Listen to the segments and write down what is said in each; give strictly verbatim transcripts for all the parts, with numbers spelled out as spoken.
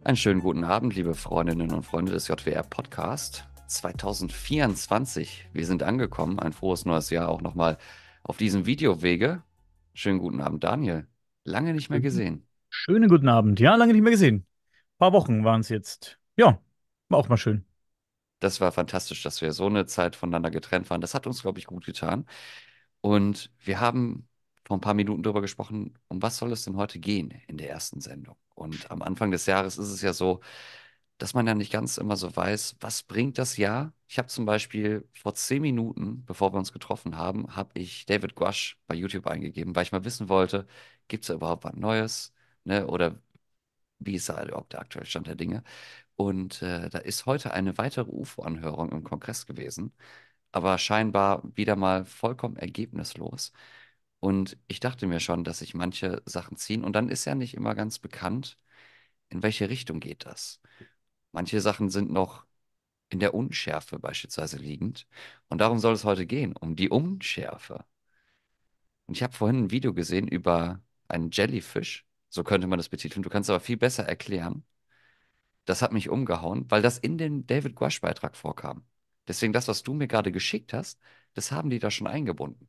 Einen schönen guten Abend, liebe Freundinnen und Freunde des J W R Podcast zwanzig vierundzwanzig. Wir sind angekommen. Ein frohes neues Jahr auch nochmal auf diesem Videowege. Schönen guten Abend, Daniel. Lange nicht mehr Schönen gesehen. schönen guten Abend. Ja, lange nicht mehr gesehen. Ein paar Wochen waren es jetzt. Ja, war auch mal schön. Das war fantastisch, dass wir so eine Zeit voneinander getrennt waren. Das hat uns, glaube ich, gut getan. Und wir haben vor ein paar Minuten darüber gesprochen, um was soll es denn heute gehen in der ersten Sendung. Und am Anfang des Jahres ist es ja so, dass man ja nicht ganz immer so weiß, was bringt das Jahr. Ich habe zum Beispiel vor zehn Minuten, bevor wir uns getroffen haben, habe ich David Grush bei YouTube eingegeben, weil ich mal wissen wollte, gibt es da überhaupt was Neues? Ne? Oder wie ist da überhaupt der aktuelle Stand der Dinge? Und äh, da ist heute eine weitere U F O-Anhörung im Kongress gewesen, aber scheinbar wieder mal vollkommen ergebnislos. Und ich dachte mir schon, dass sich manche Sachen ziehen. Und dann ist ja nicht immer ganz bekannt, in welche Richtung geht das. Manche Sachen sind noch in der Unschärfe beispielsweise liegend. Und darum soll es heute gehen, um die Unschärfe. Und ich habe vorhin ein Video gesehen über einen Jellyfish. So könnte man das betiteln. Du kannst aber viel besser erklären. Das hat mich umgehauen, weil das in dem David Grush-Beitrag vorkam. Deswegen das, was du mir gerade geschickt hast, das haben die da schon eingebunden.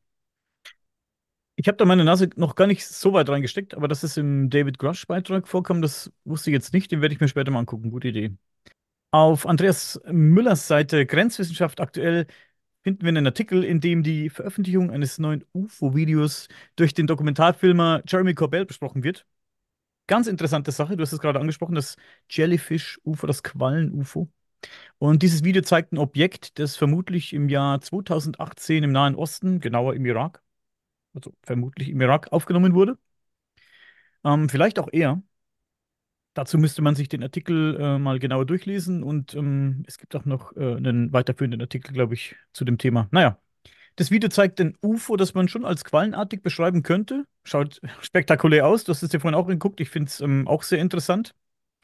Ich habe da meine Nase noch gar nicht so weit reingesteckt, aber dass es im David Grush-Beitrag vorkommt, das wusste ich jetzt nicht. Den werde ich mir später mal angucken. Gute Idee. Auf Andreas Müllers Seite Grenzwissenschaft aktuell finden wir einen Artikel, in dem die Veröffentlichung eines neuen U F O-Videos durch den Dokumentarfilmer Jeremy Corbell besprochen wird. Ganz interessante Sache. Du hast es gerade angesprochen, das Jellyfish-U F O, das Quallen-U F O. Und dieses Video zeigt ein Objekt, das vermutlich im Jahr zweitausendachtzehn im Nahen Osten, genauer im Irak, also vermutlich im Irak, aufgenommen wurde. Ähm, vielleicht auch eher. Dazu müsste man sich den Artikel äh, mal genauer durchlesen und ähm, es gibt auch noch äh, einen weiterführenden Artikel, glaube ich, zu dem Thema. Naja, das Video zeigt ein U F O, das man schon als quallenartig beschreiben könnte. Schaut spektakulär aus. Du hast es dir vorhin auch geguckt. Ich finde es ähm, auch sehr interessant.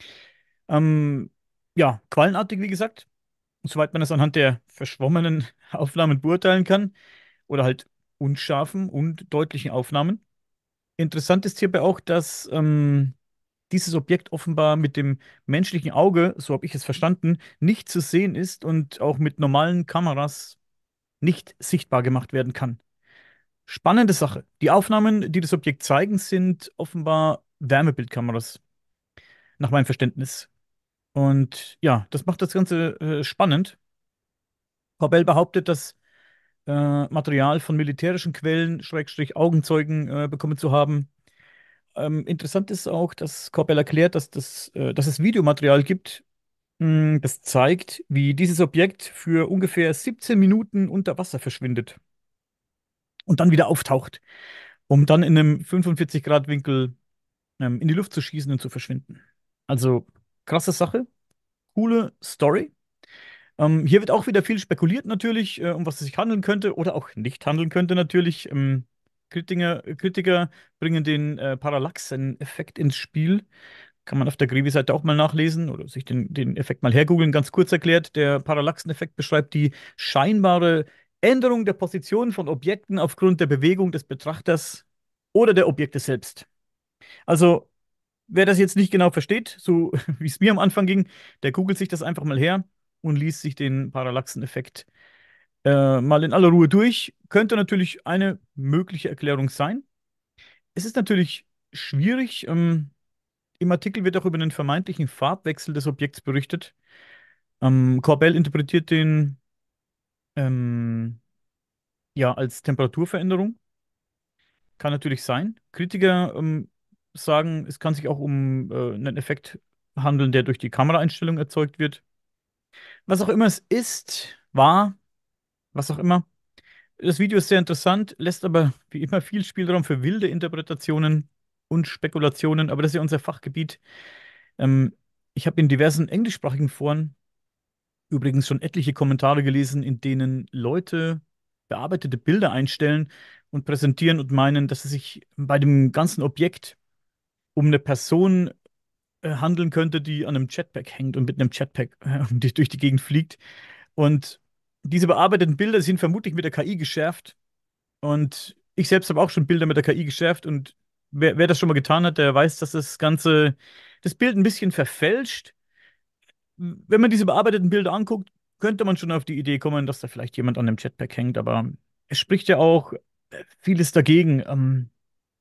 Ähm, ja, quallenartig, wie gesagt. Soweit man es anhand der verschwommenen Aufnahmen beurteilen kann, oder halt unscharfen und deutlichen Aufnahmen. Interessant ist hierbei auch, dass ähm, dieses Objekt offenbar mit dem menschlichen Auge, so habe ich es verstanden, nicht zu sehen ist und auch mit normalen Kameras nicht sichtbar gemacht werden kann. Spannende Sache. Die Aufnahmen, die das Objekt zeigen, sind offenbar Wärmebildkameras, nach meinem Verständnis. Und ja, das macht das Ganze äh, spannend. Corbell behauptet, dass äh, Material von militärischen Quellen, Schrägstrich Augenzeugen äh, bekommen zu haben. Ähm, interessant ist auch, dass Corbell erklärt, dass, das, äh, dass es Videomaterial gibt, mh, das zeigt, wie dieses Objekt für ungefähr siebzehn Minuten unter Wasser verschwindet und dann wieder auftaucht, um dann in einem fünfundvierzig Grad Winkel ähm, in die Luft zu schießen und zu verschwinden. Also krasse Sache, coole Story. Ähm, hier wird auch wieder viel spekuliert natürlich, äh, um was es sich handeln könnte oder auch nicht handeln könnte natürlich. Ähm, Kritiker, Kritiker bringen den äh, Parallaxen-Effekt ins Spiel. Kann man auf der Greevy-Seite auch mal nachlesen oder sich den, den Effekt mal hergoogeln. Ganz kurz erklärt, der Parallaxen-Effekt beschreibt die scheinbare Änderung der Position von Objekten aufgrund der Bewegung des Betrachters oder der Objekte selbst. Also, wer das jetzt nicht genau versteht, so wie es mir am Anfang ging, der googelt sich das einfach mal her und liest sich den Parallaxeneffekt äh, mal in aller Ruhe durch. Könnte natürlich eine mögliche Erklärung sein. Es ist natürlich schwierig. Ähm, im Artikel wird auch über einen vermeintlichen Farbwechsel des Objekts berichtet. Ähm, Corbell interpretiert den ähm, ja als Temperaturveränderung. Kann natürlich sein. Kritiker ähm, sagen, es kann sich auch um äh, einen Effekt handeln, der durch die Kameraeinstellung erzeugt wird. Was auch immer es ist, war, was auch immer. Das Video ist sehr interessant, lässt aber wie immer viel Spielraum für wilde Interpretationen und Spekulationen, aber das ist ja unser Fachgebiet. Ähm, Ich habe in diversen englischsprachigen Foren übrigens schon etliche Kommentare gelesen, in denen Leute bearbeitete Bilder einstellen und präsentieren und meinen, dass es sich bei dem ganzen Objekt um eine Person äh, handeln könnte, die an einem Jetpack hängt und mit einem Jetpack äh, die durch die Gegend fliegt. Und diese bearbeiteten Bilder sind vermutlich mit der K I geschärft. Und ich selbst habe auch schon Bilder mit der K I geschärft. Und wer, wer das schon mal getan hat, der weiß, dass das Ganze das Bild ein bisschen verfälscht. Wenn man diese bearbeiteten Bilder anguckt, könnte man schon auf die Idee kommen, dass da vielleicht jemand an dem Jetpack hängt, aber es spricht ja auch äh, vieles dagegen. Ähm,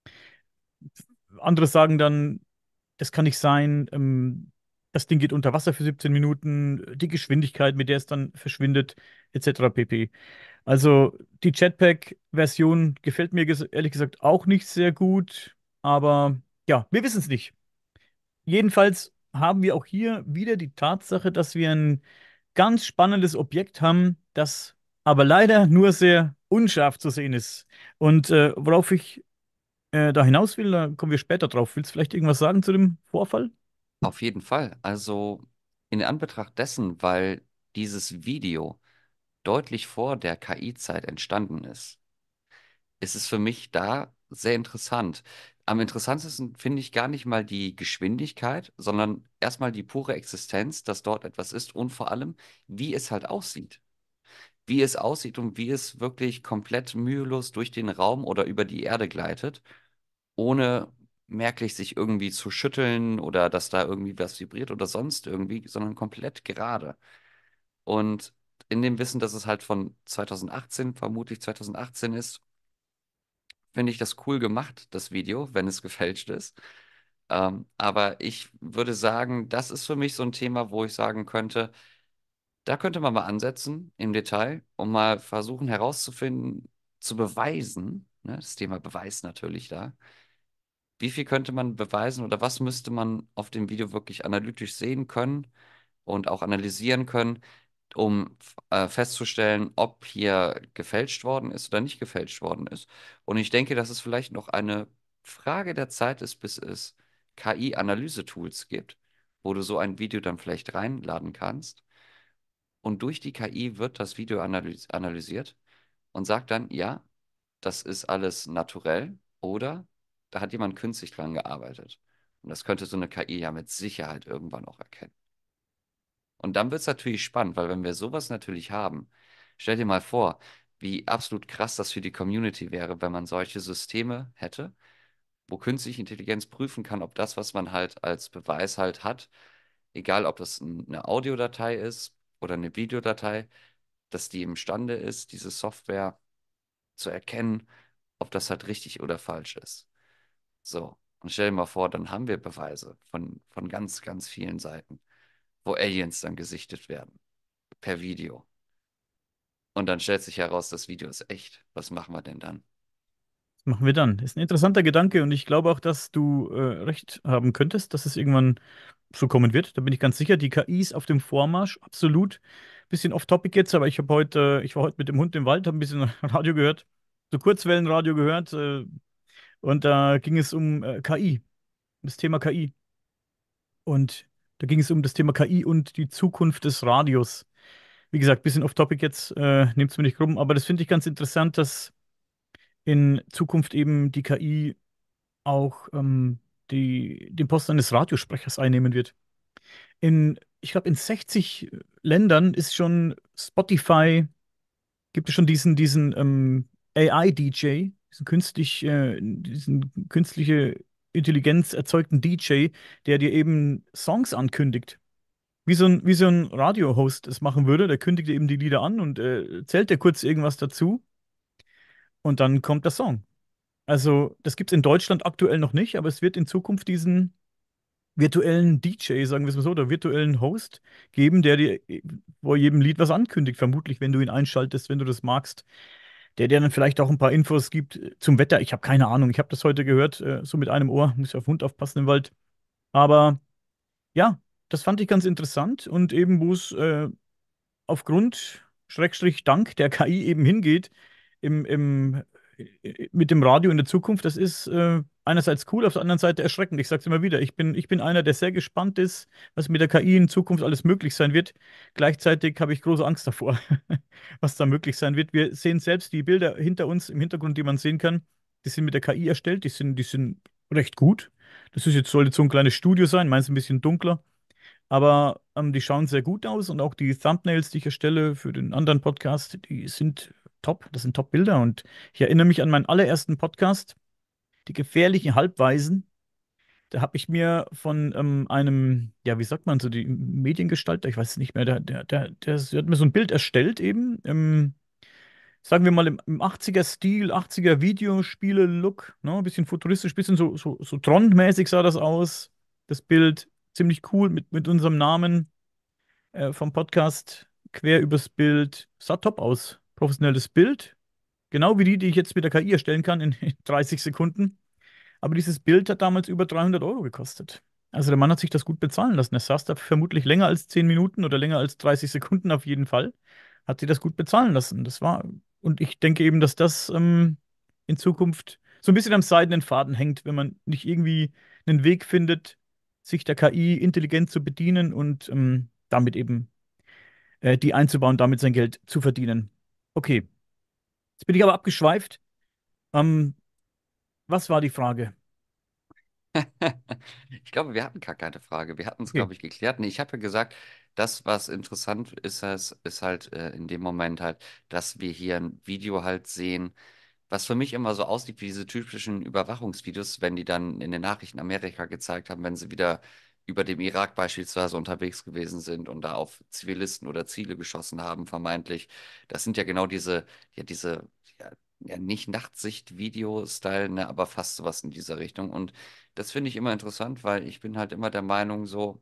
andere sagen dann, das kann nicht sein, ähm, das Ding geht unter Wasser für siebzehn Minuten, die Geschwindigkeit, mit der es dann verschwindet, et cetera pp. Also die Jetpack-Version gefällt mir ges ehrlich gesagt auch nicht sehr gut, aber ja, wir wissen es nicht. Jedenfalls haben wir auch hier wieder die Tatsache, dass wir ein ganz spannendes Objekt haben, das aber leider nur sehr unscharf zu sehen ist. Und äh, worauf ich äh, da hinaus will, da kommen wir später drauf. Willst du vielleicht irgendwas sagen zu dem Vorfall? Auf jeden Fall. Also in Anbetracht dessen, weil dieses Video deutlich vor der K I-Zeit entstanden ist, ist es für mich da sehr interessant. Am interessantesten finde ich gar nicht mal die Geschwindigkeit, sondern erstmal die pure Existenz, dass dort etwas ist und vor allem, wie es halt aussieht. Wie es aussieht und wie es wirklich komplett mühelos durch den Raum oder über die Erde gleitet, ohne merklich sich irgendwie zu schütteln oder dass da irgendwie was vibriert oder sonst irgendwie, sondern komplett gerade. Und in dem Wissen, dass es halt von zwanzig achtzehn, vermutlich zwanzig achtzehn ist, finde ich das cool gemacht, das Video, wenn es gefälscht ist. Ähm, aber ich würde sagen, das ist für mich so ein Thema, wo ich sagen könnte, da könnte man mal ansetzen im Detail und mal versuchen herauszufinden, zu beweisen, ne, das Thema Beweis natürlich da, wie viel könnte man beweisen oder was müsste man auf dem Video wirklich analytisch sehen können und auch analysieren können, um äh, festzustellen, ob hier gefälscht worden ist oder nicht gefälscht worden ist. Und ich denke, dass es vielleicht noch eine Frage der Zeit ist, bis es K I-Analyse-Tools gibt, wo du so ein Video dann vielleicht reinladen kannst. Und durch die K I wird das Video analys analysiert und sagt dann, ja, das ist alles naturell oder da hat jemand künstlich dran gearbeitet. Und das könnte so eine K I ja mit Sicherheit irgendwann auch erkennen. Und dann wird es natürlich spannend, weil wenn wir sowas natürlich haben, stell dir mal vor, wie absolut krass das für die Community wäre, wenn man solche Systeme hätte, wo künstliche Intelligenz prüfen kann, ob das, was man halt als Beweis halt hat, egal ob das ein- eine Audiodatei ist oder eine Videodatei, dass die imstande ist, diese Software zu erkennen, ob das halt richtig oder falsch ist. So, und stell dir mal vor, dann haben wir Beweise von, von ganz, ganz vielen Seiten, wo Aliens dann gesichtet werden, per Video. Und dann stellt sich heraus, das Video ist echt. Was machen wir denn dann? Was machen wir dann? Ist ein interessanter Gedanke und ich glaube auch, dass du äh, recht haben könntest, dass es irgendwann so kommen wird. Da bin ich ganz sicher. Die K I ist auf dem Vormarsch, absolut. Bisschen off-topic jetzt, aber ich habe heute, ich war heute mit dem Hund im Wald, habe ein bisschen Radio gehört, so Kurzwellenradio gehört, äh, und da ging es um äh, K I, das Thema K I. Und da ging es um das Thema K I und die Zukunft des Radios. Wie gesagt, bisschen off-topic jetzt, äh, nehmt es mir nicht krumm, aber das finde ich ganz interessant, dass in Zukunft eben die K I auch ähm, die, den Posten eines Radiosprechers einnehmen wird. In, ich glaube, in sechzig Ländern ist schon Spotify, gibt es schon diesen, diesen ähm, A I-D J, diesen künstlich, äh, diesen künstliche Intelligenz erzeugten D J, der dir eben Songs ankündigt. Wie so ein, wie so ein Radio-Host es machen würde. Der kündigt dir eben die Lieder an und äh, erzählt dir kurz irgendwas dazu und dann kommt der Song. Also, das gibt es in Deutschland aktuell noch nicht, aber es wird in Zukunft diesen virtuellen D J, sagen wir es mal so, oder virtuellen Host geben, der dir äh, vor jedem Lied was ankündigt, vermutlich, wenn du ihn einschaltest, wenn du das magst. Der dir dann vielleicht auch ein paar Infos gibt äh, zum Wetter. Ich habe keine Ahnung. Ich habe das heute gehört, äh, so mit einem Ohr. Muss ja auf den Hund aufpassen im Wald. Aber ja, das fand ich ganz interessant und eben, wo es äh, aufgrund, Schrägstrich Dank der K I eben hingeht im, im, äh, mit dem Radio in der Zukunft, das ist äh, einerseits cool, auf der anderen Seite erschreckend. Ich sage es immer wieder, ich bin, ich bin einer, der sehr gespannt ist, was mit der K I in Zukunft alles möglich sein wird. Gleichzeitig habe ich große Angst davor, was da möglich sein wird. Wir sehen selbst die Bilder hinter uns im Hintergrund, die man sehen kann, die sind mit der K I erstellt, die sind, die sind recht gut. Das ist jetzt, soll jetzt so ein kleines Studio sein, meins ein bisschen dunkler. Aber ähm, die schauen sehr gut aus und auch die Thumbnails, die ich erstelle für den anderen Podcast, die sind top. Das sind Top-Bilder. Und ich erinnere mich an meinen allerersten Podcast, Die gefährlichen Halbwaisen. Da habe ich mir von ähm, einem, ja, wie sagt man so, die Mediengestalter, ich weiß es nicht mehr, der, der, der, der, der hat mir so ein Bild erstellt eben, ähm, sagen wir mal im, im achtziger-Stil, achtziger Videospiele-Look, ne? Ein bisschen futuristisch, bisschen so, so, so Tron-mäßig sah das aus. Das Bild ziemlich cool mit, mit unserem Namen äh, vom Podcast quer übers Bild. Sah top aus. Professionelles Bild. Genau wie die, die ich jetzt mit der K I erstellen kann in dreißig Sekunden. Aber dieses Bild hat damals über dreihundert Euro gekostet. Also der Mann hat sich das gut bezahlen lassen. Er saß da vermutlich länger als zehn Minuten oder länger als dreißig Sekunden auf jeden Fall. Hat sich das gut bezahlen lassen. Das war, und ich denke eben, dass das ähm, in Zukunft so ein bisschen am seidenen Faden hängt, wenn man nicht irgendwie einen Weg findet, sich der K I intelligent zu bedienen und ähm, damit eben äh, die einzubauen, damit sein Geld zu verdienen. Okay, jetzt bin ich aber abgeschweift. Ähm, was war die Frage? Ich glaube, wir hatten gar keine Frage. Wir hatten es, Okay. glaube ich, geklärt. Nee, ich habe ja gesagt, das, was interessant ist, ist, ist halt äh, in dem Moment halt, dass wir hier ein Video halt sehen, was für mich immer so aussieht wie diese typischen Überwachungsvideos, wenn die dann in den Nachrichten Amerika gezeigt haben, wenn sie wieder über dem Irak beispielsweise unterwegs gewesen sind und da auf Zivilisten oder Ziele geschossen haben, vermeintlich. Das sind ja genau diese, ja, diese, ja, ja nicht Nachtsicht-Video-Style, ne, aber fast sowas in dieser Richtung. Und das finde ich immer interessant, weil ich bin halt immer der Meinung, so,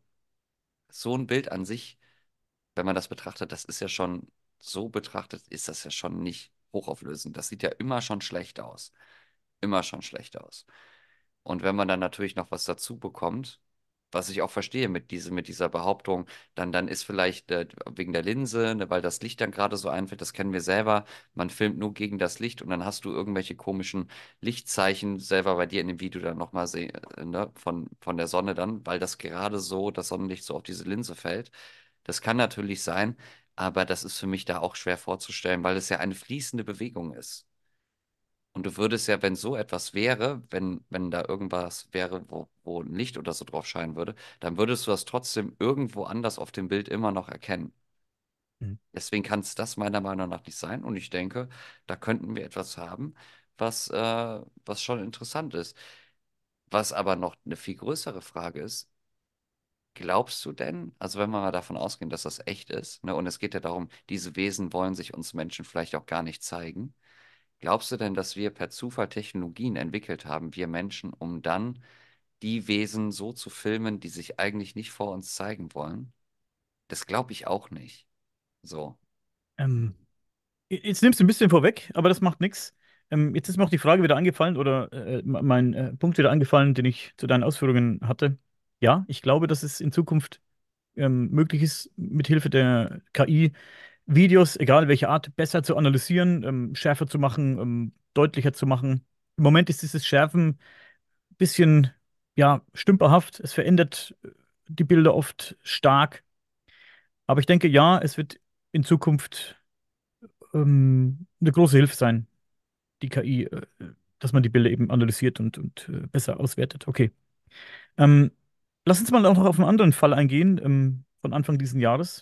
so ein Bild an sich, wenn man das betrachtet, das ist ja schon, so betrachtet, ist das ja schon nicht hochauflösend. Das sieht ja immer schon schlecht aus. Immer schon schlecht aus. Und wenn man dann natürlich noch was dazu bekommt, was ich auch verstehe mit, diese, mit dieser Behauptung, dann, dann ist vielleicht äh, wegen der Linse, ne, weil das Licht dann gerade so einfällt, das kennen wir selber, man filmt nur gegen das Licht und dann hast du irgendwelche komischen Lichtzeichen selber bei dir in dem Video dann nochmal sehen, äh, ne, von, von der Sonne dann, weil das gerade so, das Sonnenlicht so auf diese Linse fällt. Das kann natürlich sein, aber das ist für mich da auch schwer vorzustellen, weil es ja eine fließende Bewegung ist. Und du würdest ja, wenn so etwas wäre, wenn, wenn da irgendwas wäre, wo, wo ein Licht oder so drauf scheinen würde, dann würdest du das trotzdem irgendwo anders auf dem Bild immer noch erkennen. Hm. Deswegen kann es das meiner Meinung nach nicht sein. Und ich denke, da könnten wir etwas haben, was, äh, was schon interessant ist. Was aber noch eine viel größere Frage ist, glaubst du denn, also wenn wir mal davon ausgehen, dass das echt ist, ne, und es geht ja darum, diese Wesen wollen sich uns Menschen vielleicht auch gar nicht zeigen. Glaubst du denn, dass wir per Zufall Technologien entwickelt haben, wir Menschen, um dann die Wesen so zu filmen, die sich eigentlich nicht vor uns zeigen wollen? Das glaube ich auch nicht. So. Ähm, Jetzt nimmst du ein bisschen vorweg, aber das macht nichts. Ähm, jetzt ist mir auch die Frage wieder eingefallen oder äh, mein äh, Punkt wieder eingefallen, den ich zu deinen Ausführungen hatte. Ja, ich glaube, dass es in Zukunft ähm, möglich ist, mithilfe der K I Videos, egal welche Art, besser zu analysieren, ähm, schärfer zu machen, ähm, deutlicher zu machen. Im Moment ist dieses Schärfen ein bisschen, ja, stümperhaft. Es verändert äh, die Bilder oft stark. Aber ich denke, ja, es wird in Zukunft ähm, eine große Hilfe sein, die K I, äh, dass man die Bilder eben analysiert und, und äh, besser auswertet. Okay. Ähm, Lass uns mal auch noch auf einen anderen Fall eingehen, ähm, von Anfang dieses Jahres.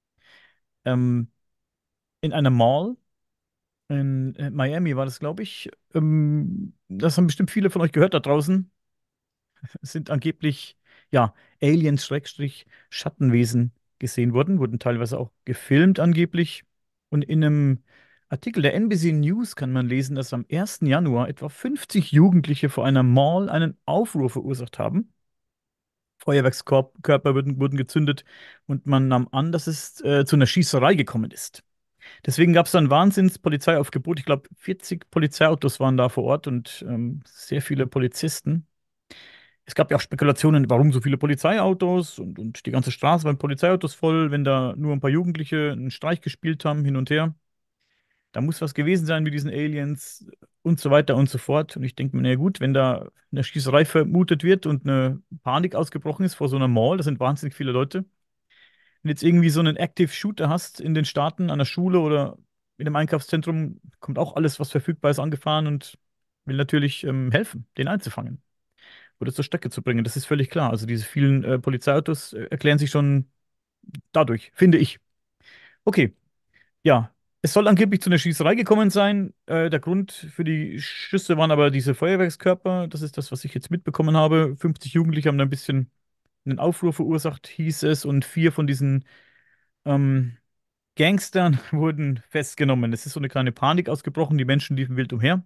Ähm, in einer Mall in äh, Miami war das, glaube ich. Ähm, das haben bestimmt viele von euch gehört da draußen. Es sind angeblich, ja, Aliens-Schattenwesen gesehen worden, wurden teilweise auch gefilmt angeblich. Und in einem Artikel der N B C News kann man lesen, dass am ersten Januar etwa fünfzig Jugendliche vor einer Mall einen Aufruhr verursacht haben. Feuerwerkskörper wurden, wurden gezündet und man nahm an, dass es äh, zu einer Schießerei gekommen ist. Deswegen gab es dann Wahnsinns-Polizeiaufgebot. Ich glaube, vierzig Polizeiautos waren da vor Ort und ähm, sehr viele Polizisten. Es gab ja auch Spekulationen, warum so viele Polizeiautos und, und die ganze Straße war mit Polizeiautos voll, wenn da nur ein paar Jugendliche einen Streich gespielt haben, hin und her. Da muss was gewesen sein mit diesen Aliens und so weiter und so fort. Und ich denke mir, na ja gut, wenn da eine Schießerei vermutet wird und eine Panik ausgebrochen ist vor so einer Mall, da sind wahnsinnig viele Leute, wenn du jetzt irgendwie so einen Active Shooter hast in den Staaten, an der Schule oder in einem Einkaufszentrum, kommt auch alles, was verfügbar ist, angefahren und will natürlich ähm, helfen, den einzufangen oder zur Strecke zu bringen. Das ist völlig klar. Also diese vielen äh, Polizeiautos äh, erklären sich schon dadurch, finde ich. Okay, ja. Es soll angeblich zu einer Schießerei gekommen sein. Äh, der Grund für die Schüsse waren aber diese Feuerwerkskörper. Das ist das, was ich jetzt mitbekommen habe. fünfzig Jugendliche haben da ein bisschen einen Aufruhr verursacht, hieß es, und vier von diesen ähm, Gangstern wurden festgenommen. Es ist so eine kleine Panik ausgebrochen. Die Menschen liefen wild umher.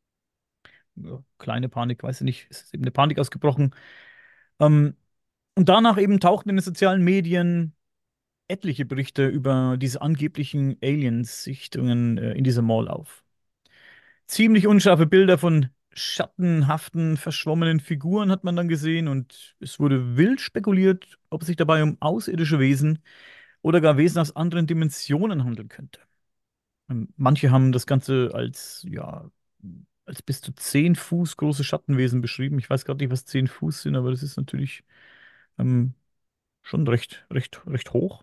Ja, kleine Panik, weiß ich nicht. Es ist eben eine Panik ausgebrochen. Ähm, und danach eben tauchten in den sozialen Medien etliche Berichte über diese angeblichen Aliens-Sichtungen äh, in dieser Mall auf. Ziemlich unscharfe Bilder von schattenhaften, verschwommenen Figuren hat man dann gesehen und es wurde wild spekuliert, ob es sich dabei um außerirdische Wesen oder gar Wesen aus anderen Dimensionen handeln könnte. Ähm, Manche haben das Ganze als, ja, als bis zu zehn Fuß große Schattenwesen beschrieben. Ich weiß gerade nicht, was zehn Fuß sind, aber das ist natürlich ähm, schon recht, recht, recht hoch.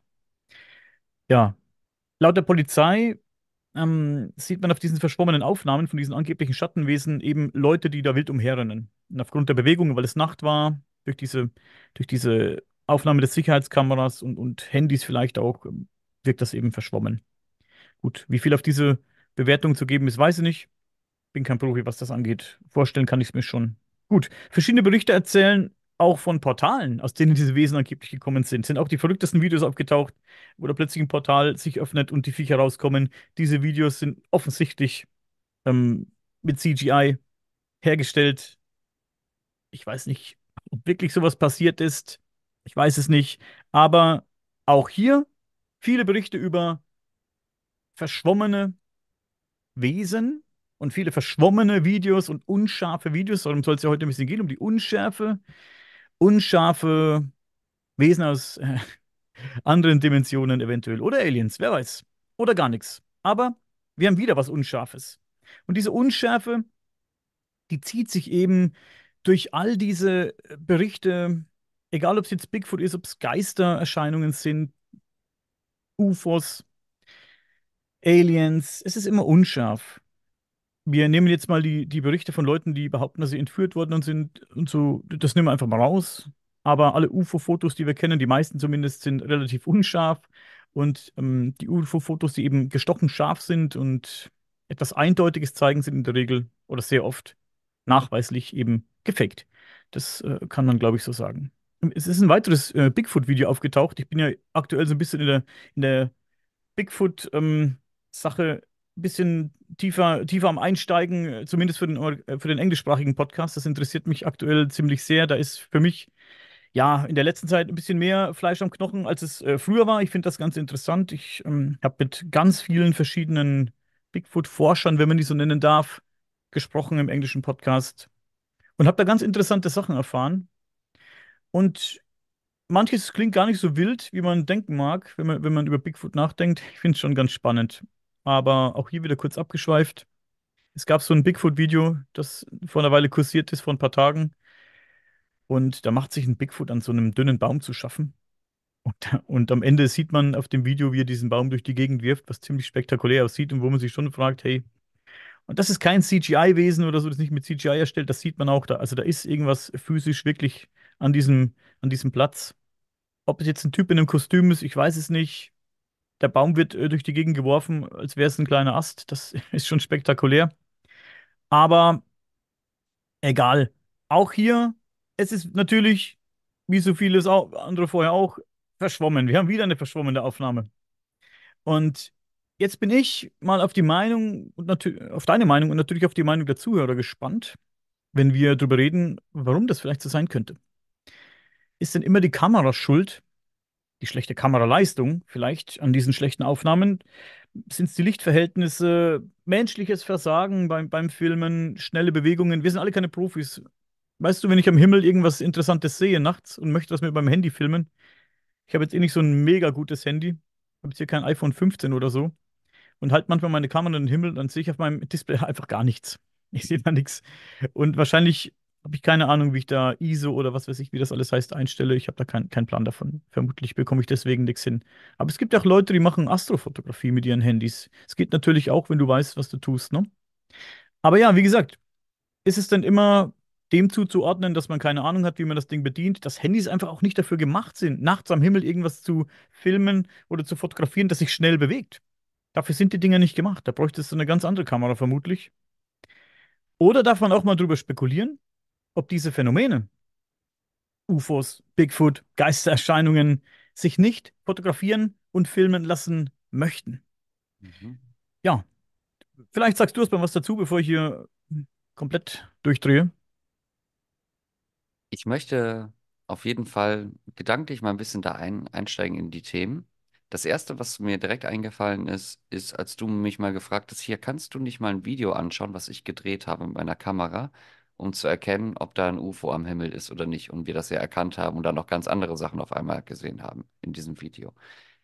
Ja, laut der Polizei ähm, sieht man auf diesen verschwommenen Aufnahmen von diesen angeblichen Schattenwesen eben Leute, die da wild umherrennen. Und aufgrund der Bewegung, weil es Nacht war, durch diese, durch diese Aufnahme des Sicherheitskameras und, und Handys vielleicht auch, ähm, wirkt das eben verschwommen. Gut, wie viel auf diese Bewertung zu geben ist, weiß ich nicht. Bin kein Profi, was das angeht. Vorstellen kann ich es mir schon. Gut, verschiedene Berichte erzählen auch von Portalen, aus denen diese Wesen angeblich gekommen sind. Sind auch die verrücktesten Videos aufgetaucht, wo da plötzlich ein Portal sich öffnet und die Viecher rauskommen. Diese Videos sind offensichtlich ähm, mit C G I hergestellt. Ich weiß nicht, ob wirklich sowas passiert ist. Ich weiß es nicht. Aber auch hier viele Berichte über verschwommene Wesen und viele verschwommene Videos und unscharfe Videos. Darum soll es ja heute ein bisschen gehen, um die Unschärfe. Unscharfe Wesen aus äh, anderen Dimensionen eventuell. Oder Aliens, wer weiß. Oder gar nichts. Aber wir haben wieder was Unscharfes. Und diese Unschärfe, die zieht sich eben durch all diese Berichte, egal ob es jetzt Bigfoot ist, ob es Geistererscheinungen sind, U F Os, Aliens, es ist immer unscharf. Wir nehmen jetzt mal die, die Berichte von Leuten, die behaupten, dass sie entführt worden und sind und so, das nehmen wir einfach mal raus. Aber alle U F O-Fotos, die wir kennen, die meisten zumindest, sind relativ unscharf. Und ähm, die U F O-Fotos, die eben gestochen scharf sind und etwas Eindeutiges zeigen, sind in der Regel oder sehr oft nachweislich eben gefaked. Das äh, kann man, glaube ich, so sagen. Es ist ein weiteres äh, Bigfoot-Video aufgetaucht. Ich bin ja aktuell so ein bisschen in der, in der Bigfoot-Sache ein bisschen tiefer, tiefer am Einsteigen, äh, zumindest für den, äh, für den englischsprachigen Podcast. Das interessiert mich aktuell ziemlich sehr. Da ist für mich ja in der letzten Zeit ein bisschen mehr Fleisch am Knochen, als es äh, früher war. Ich finde das ganz interessant. Ich ähm, habe mit ganz vielen verschiedenen Bigfoot-Forschern, wenn man die so nennen darf, gesprochen im englischen Podcast und habe da ganz interessante Sachen erfahren. Und manches klingt gar nicht so wild, wie man denken mag, wenn man, wenn man über Bigfoot nachdenkt. Ich finde es schon ganz spannend. Aber auch hier wieder kurz abgeschweift. Es gab so ein Bigfoot-Video, das vor einer Weile kursiert ist, vor ein paar Tagen. Und da macht sich ein Bigfoot an so einem dünnen Baum zu schaffen. Und, und am Ende sieht man auf dem Video, wie er diesen Baum durch die Gegend wirft, was ziemlich spektakulär aussieht und wo man sich schon fragt, hey, und das ist kein C G I-Wesen oder so, das nicht mit C G I erstellt, das sieht man auch da. Also da ist irgendwas physisch wirklich an diesem, an diesem Platz. Ob es jetzt ein Typ in einem Kostüm ist, ich weiß es nicht. Der Baum wird äh, durch die Gegend geworfen, als wäre es ein kleiner Ast. Das ist schon spektakulär. Aber egal. Auch hier, es ist natürlich, wie so vieles auch, andere vorher auch, verschwommen. Wir haben wieder eine verschwommene Aufnahme. Und jetzt bin ich mal auf die Meinung und natürlich auf deine Meinung und natürlich auf die Meinung der Zuhörer gespannt, wenn wir darüber reden, warum das vielleicht so sein könnte. Ist denn immer die Kamera schuld? Die schlechte Kameraleistung vielleicht an diesen schlechten Aufnahmen? Sind es die Lichtverhältnisse, menschliches Versagen beim, beim Filmen, schnelle Bewegungen? Wir sind alle keine Profis. Weißt du, wenn ich am Himmel irgendwas Interessantes sehe nachts und möchte das mit meinem Handy filmen, ich habe jetzt eh nicht so ein mega gutes Handy, ich habe jetzt hier kein iPhone fünfzehn oder so und halt manchmal meine Kamera in den Himmel, dann sehe ich auf meinem Display einfach gar nichts. Ich sehe da nichts. Und wahrscheinlich habe ich keine Ahnung, wie ich da I S O oder was weiß ich, wie das alles heißt, einstelle. Ich habe da keinen keinen Plan davon. Vermutlich bekomme ich deswegen nichts hin. Aber es gibt ja auch Leute, die machen Astrofotografie mit ihren Handys. Es geht natürlich auch, wenn du weißt, was du tust, ne? Aber ja, wie gesagt, ist es denn immer dem zuzuordnen, dass man keine Ahnung hat, wie man das Ding bedient, dass Handys einfach auch nicht dafür gemacht sind, nachts am Himmel irgendwas zu filmen oder zu fotografieren, das sich schnell bewegt. Dafür sind die Dinger nicht gemacht. Da bräuchtest du eine ganz andere Kamera vermutlich. Oder darf man auch mal drüber spekulieren, ob diese Phänomene, U F Os, Bigfoot, Geistererscheinungen, sich nicht fotografieren und filmen lassen möchten? Mhm. Ja, vielleicht sagst du erst mal was dazu, bevor ich hier komplett durchdrehe. Ich möchte auf jeden Fall gedanklich mal ein bisschen da ein, einsteigen in die Themen. Das erste, was mir direkt eingefallen ist, ist, als du mich mal gefragt hast, hier kannst du nicht mal ein Video anschauen, was ich gedreht habe mit meiner Kamera, um zu erkennen, ob da ein U F O am Himmel ist oder nicht. Und wir das ja erkannt haben und dann noch ganz andere Sachen auf einmal gesehen haben in diesem Video.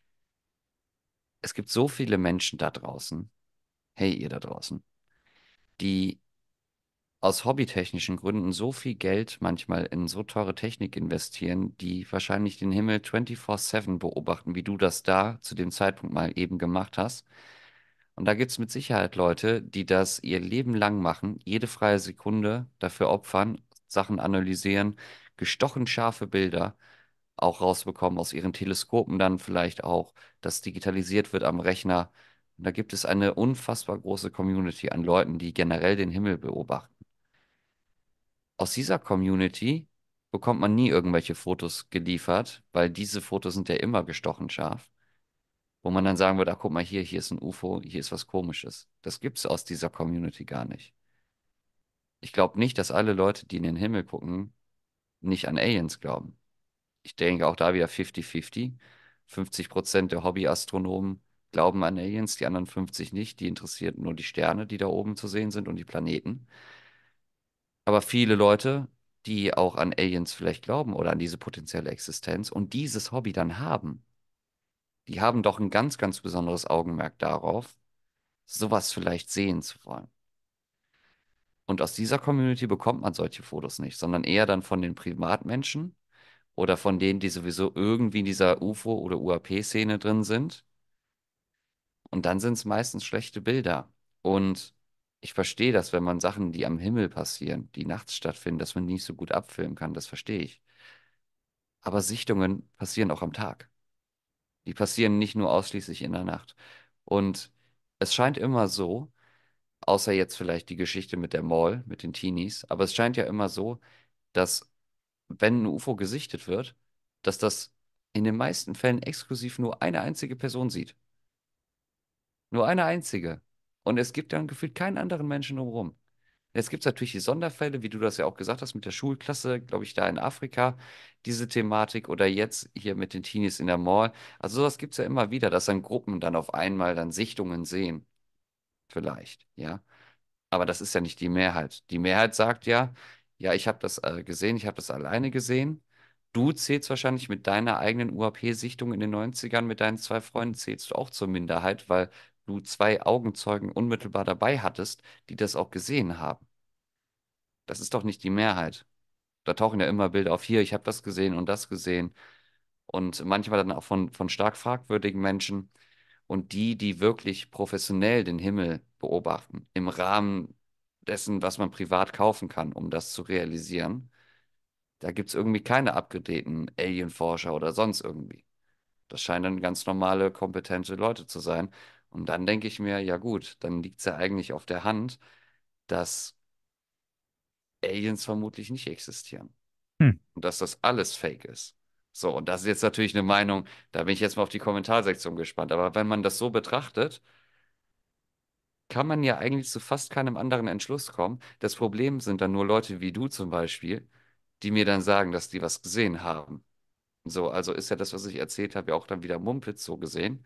Es gibt so viele Menschen da draußen, hey ihr da draußen, die aus hobbytechnischen Gründen so viel Geld manchmal in so teure Technik investieren, die wahrscheinlich den Himmel vierundzwanzig sieben beobachten, wie du das da zu dem Zeitpunkt mal eben gemacht hast. Und da gibt es mit Sicherheit Leute, die das ihr Leben lang machen, jede freie Sekunde dafür opfern, Sachen analysieren, gestochen scharfe Bilder auch rausbekommen aus ihren Teleskopen dann vielleicht auch, das digitalisiert wird am Rechner. Und da gibt es eine unfassbar große Community an Leuten, die generell den Himmel beobachten. Aus dieser Community bekommt man nie irgendwelche Fotos geliefert, weil diese Fotos sind ja immer gestochen scharf, wo man dann sagen würde, ach guck mal hier, hier ist ein U F O, hier ist was Komisches. Das gibt's aus dieser Community gar nicht. Ich glaube nicht, dass alle Leute, die in den Himmel gucken, nicht an Aliens glauben. Ich denke auch da wieder fünfzig fünfzig. fünfzig Prozent der Hobbyastronomen glauben an Aliens, die anderen fünfzig nicht. Die interessiert nur die Sterne, die da oben zu sehen sind und die Planeten. Aber viele Leute, die auch an Aliens vielleicht glauben oder an diese potenzielle Existenz und dieses Hobby dann haben, die haben doch ein ganz, ganz besonderes Augenmerk darauf, sowas vielleicht sehen zu wollen. Und aus dieser Community bekommt man solche Fotos nicht, sondern eher dann von den Privatmenschen oder von denen, die sowieso irgendwie in dieser U F O- oder U A P-Szene drin sind. Und dann sind es meistens schlechte Bilder. Und ich verstehe das, wenn man Sachen, die am Himmel passieren, die nachts stattfinden, dass man die nicht so gut abfilmen kann. Das verstehe ich. Aber Sichtungen passieren auch am Tag. Die passieren nicht nur ausschließlich in der Nacht. Und es scheint immer so, außer jetzt vielleicht die Geschichte mit der Mall, mit den Teenies, aber es scheint ja immer so, dass wenn ein U F O gesichtet wird, dass das in den meisten Fällen exklusiv nur eine einzige Person sieht. Nur eine einzige. Und es gibt dann gefühlt keinen anderen Menschen drumherum. Jetzt gibt es natürlich die Sonderfälle, wie du das ja auch gesagt hast, mit der Schulklasse, glaube ich, da in Afrika, diese Thematik oder jetzt hier mit den Teenies in der Mall. Also sowas gibt es ja immer wieder, dass dann Gruppen dann auf einmal dann Sichtungen sehen. Vielleicht, ja. Aber das ist ja nicht die Mehrheit. Die Mehrheit sagt ja, ja, ich habe das äh, gesehen, ich habe das alleine gesehen. Du zählst wahrscheinlich mit deiner eigenen U A P-Sichtung in den Neunzigern mit deinen zwei Freunden, zählst du auch zur Minderheit, weil du zwei Augenzeugen unmittelbar dabei hattest, die das auch gesehen haben. Das ist doch nicht die Mehrheit. Da tauchen ja immer Bilder auf, hier, ich habe das gesehen und das gesehen. Und manchmal dann auch von, von stark fragwürdigen Menschen. Und die, die wirklich professionell den Himmel beobachten, im Rahmen dessen, was man privat kaufen kann, um das zu realisieren, da gibt es irgendwie keine abgedrehten Alienforscher oder sonst irgendwie. Das scheinen dann ganz normale, kompetente Leute zu sein. Und dann denke ich mir, ja gut, dann liegt es ja eigentlich auf der Hand, dass Aliens vermutlich nicht existieren. Hm. Und dass das alles Fake ist. So, und das ist jetzt natürlich eine Meinung, da bin ich jetzt mal auf die Kommentarsektion gespannt. Aber wenn man das so betrachtet, kann man ja eigentlich zu fast keinem anderen Entschluss kommen. Das Problem sind dann nur Leute wie du zum Beispiel, die mir dann sagen, dass die was gesehen haben. So, also ist ja das, was ich erzählt habe, ja auch dann wieder Mumpitz so gesehen.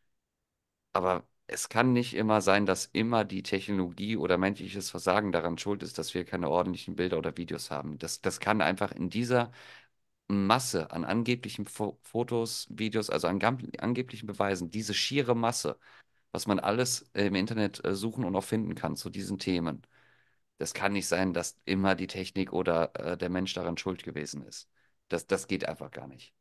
Aber es kann nicht immer sein, dass immer die Technologie oder menschliches Versagen daran schuld ist, dass wir keine ordentlichen Bilder oder Videos haben. Das, das kann einfach in dieser Masse an angeblichen Fo Fotos, Videos, also an gam- angeblichen Beweisen, diese schiere Masse, was man alles äh, im Internet äh, suchen und auch finden kann zu diesen Themen. Das kann nicht sein, dass immer die Technik oder äh, der Mensch daran schuld gewesen ist. Das, das geht einfach gar nicht.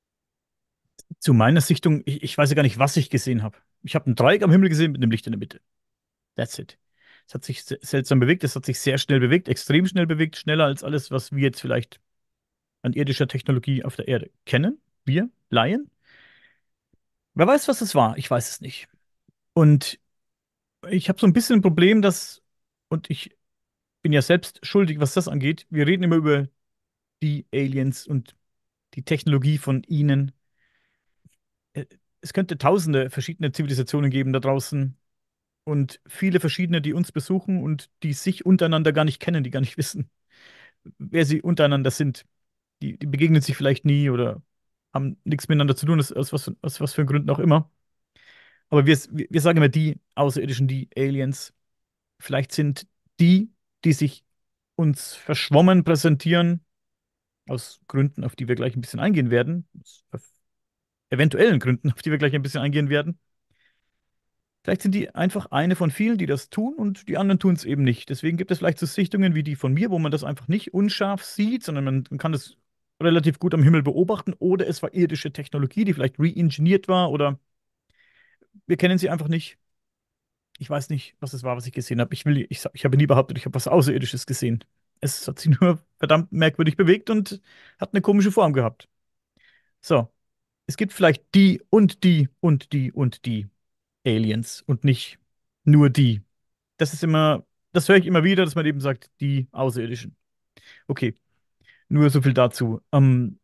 Zu meiner Sichtung, ich, ich weiß ja gar nicht, was ich gesehen habe. Ich habe ein Dreieck am Himmel gesehen mit einem Licht in der Mitte. That's it. Es hat sich se- seltsam bewegt, es hat sich sehr schnell bewegt, extrem schnell bewegt, schneller als alles, was wir jetzt vielleicht an irdischer Technologie auf der Erde kennen. Wir, Laien. Wer weiß, was es war? Ich weiß es nicht. Und ich habe so ein bisschen ein Problem, dass, und ich bin ja selbst schuldig, was das angeht. Wir reden immer über die Aliens und die Technologie von ihnen. Äh, Es könnte tausende verschiedene Zivilisationen geben da draußen und viele verschiedene, die uns besuchen und die sich untereinander gar nicht kennen, die gar nicht wissen, wer sie untereinander sind. Die, die begegnen sich vielleicht nie oder haben nichts miteinander zu tun, aus, aus, was, aus was für Gründen auch immer. Aber wir, wir wir sagen immer die Außerirdischen, die Aliens. Vielleicht sind die, die sich uns verschwommen präsentieren, aus Gründen, auf die wir gleich ein bisschen eingehen werden, aus eventuellen Gründen, auf die wir gleich ein bisschen eingehen werden. Vielleicht sind die einfach eine von vielen, die das tun und die anderen tun es eben nicht. Deswegen gibt es vielleicht so Sichtungen wie die von mir, wo man das einfach nicht unscharf sieht, sondern man, man kann das relativ gut am Himmel beobachten. Oder es war irdische Technologie, die vielleicht re-engineert war, oder wir kennen sie einfach nicht. Ich weiß nicht, was es war, was ich gesehen habe. Ich will, ich, ich habe nie behauptet, ich habe was Außerirdisches gesehen. Es hat sich nur verdammt merkwürdig bewegt und hat eine komische Form gehabt. So, es gibt vielleicht die und die und die und die Aliens und nicht nur die. Das ist immer, das höre ich immer wieder, dass man eben sagt, die Außerirdischen. Okay, nur so viel dazu. Ähm,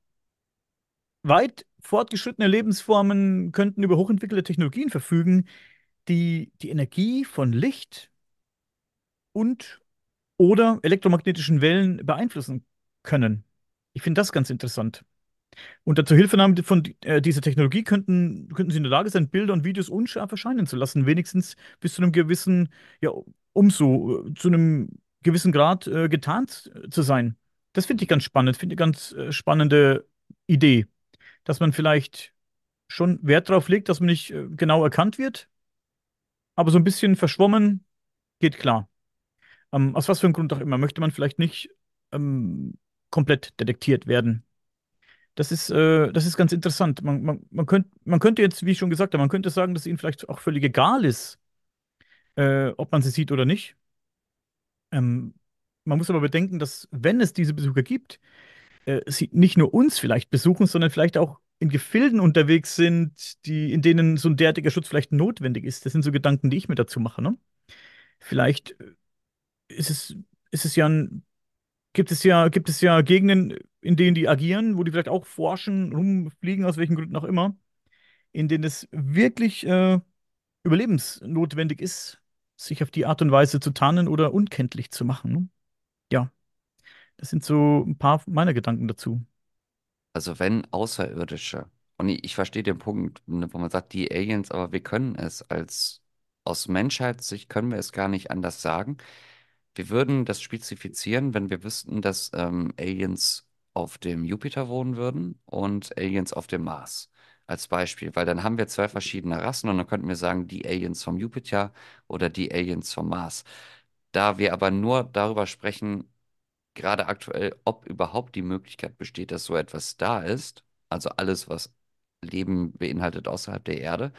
weit fortgeschrittene Lebensformen könnten über hochentwickelte Technologien verfügen, die die Energie von Licht und oder elektromagnetischen Wellen beeinflussen können. Ich finde das ganz interessant. Unter Zuhilfenahme von äh, dieser Technologie könnten, könnten sie in der Lage sein, Bilder und Videos unscharf erscheinen zu lassen, wenigstens bis zu einem gewissen, ja, umso, äh, zu einem gewissen Grad äh, getarnt äh, zu sein. Das finde ich ganz spannend, finde ich ganz äh, spannende Idee, dass man vielleicht schon Wert darauf legt, dass man nicht äh, genau erkannt wird, aber so ein bisschen verschwommen geht klar. Ähm, aus was für einem Grund auch immer, möchte man vielleicht nicht ähm, komplett detektiert werden. Das ist, äh, das ist ganz interessant. Man, man, man könnt, man könnte jetzt, wie ich schon gesagt habe, man könnte sagen, dass ihnen vielleicht auch völlig egal ist, äh, ob man sie sieht oder nicht. Ähm, Man muss aber bedenken, dass, wenn es diese Besucher gibt, äh, sie nicht nur uns vielleicht besuchen, sondern vielleicht auch in Gefilden unterwegs sind, die, in denen so ein derartiger Schutz vielleicht notwendig ist. Das sind so Gedanken, die ich mir dazu mache, ne? Vielleicht äh, ist es, ist es ja ein, gibt es ja, gibt es ja Gegenden, in denen die agieren, wo die vielleicht auch forschen, rumfliegen, aus welchen Gründen auch immer, in denen es wirklich äh, überlebensnotwendig ist, sich auf die Art und Weise zu tarnen oder unkenntlich zu machen. Ne? Ja, das sind so ein paar meiner Gedanken dazu. Also wenn Außerirdische, und ich, ich verstehe den Punkt, ne, wo man sagt, die Aliens, aber wir können es als, aus Menschheitssicht können wir es gar nicht anders sagen. Wir würden das spezifizieren, wenn wir wüssten, dass ähm, Aliens auf dem Jupiter wohnen würden und Aliens auf dem Mars. Als Beispiel, weil dann haben wir zwei verschiedene Rassen und dann könnten wir sagen, die Aliens vom Jupiter oder die Aliens vom Mars. Da wir aber nur darüber sprechen, gerade aktuell, ob überhaupt die Möglichkeit besteht, dass so etwas da ist, also alles, was Leben beinhaltet außerhalb der Erde,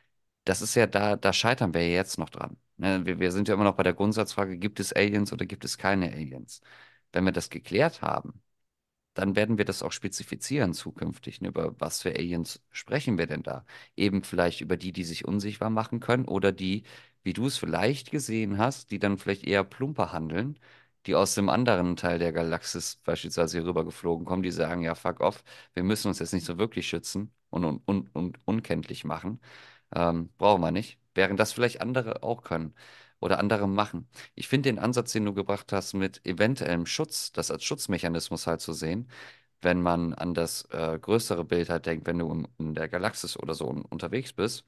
das ist ja da, da scheitern wir ja jetzt noch dran. Ne? Wir, wir sind ja immer noch bei der Grundsatzfrage, gibt es Aliens oder gibt es keine Aliens? Wenn wir das geklärt haben, dann werden wir das auch spezifizieren zukünftig. Ne? Über was für Aliens sprechen wir denn da? Eben vielleicht über die, die sich unsichtbar machen können oder die, wie du es vielleicht gesehen hast, die dann vielleicht eher plumper handeln, die aus dem anderen Teil der Galaxis beispielsweise hier rübergeflogen kommen, die sagen, ja, fuck off, wir müssen uns jetzt nicht so wirklich schützen und, und, und, und unkenntlich machen. Ähm, brauchen wir nicht. Während das vielleicht andere auch können oder andere machen. Ich finde den Ansatz, den du gebracht hast, mit eventuellem Schutz, das als Schutzmechanismus halt zu sehen, wenn man an das äh, größere Bild halt denkt, wenn du in, in der Galaxis oder so un unterwegs bist,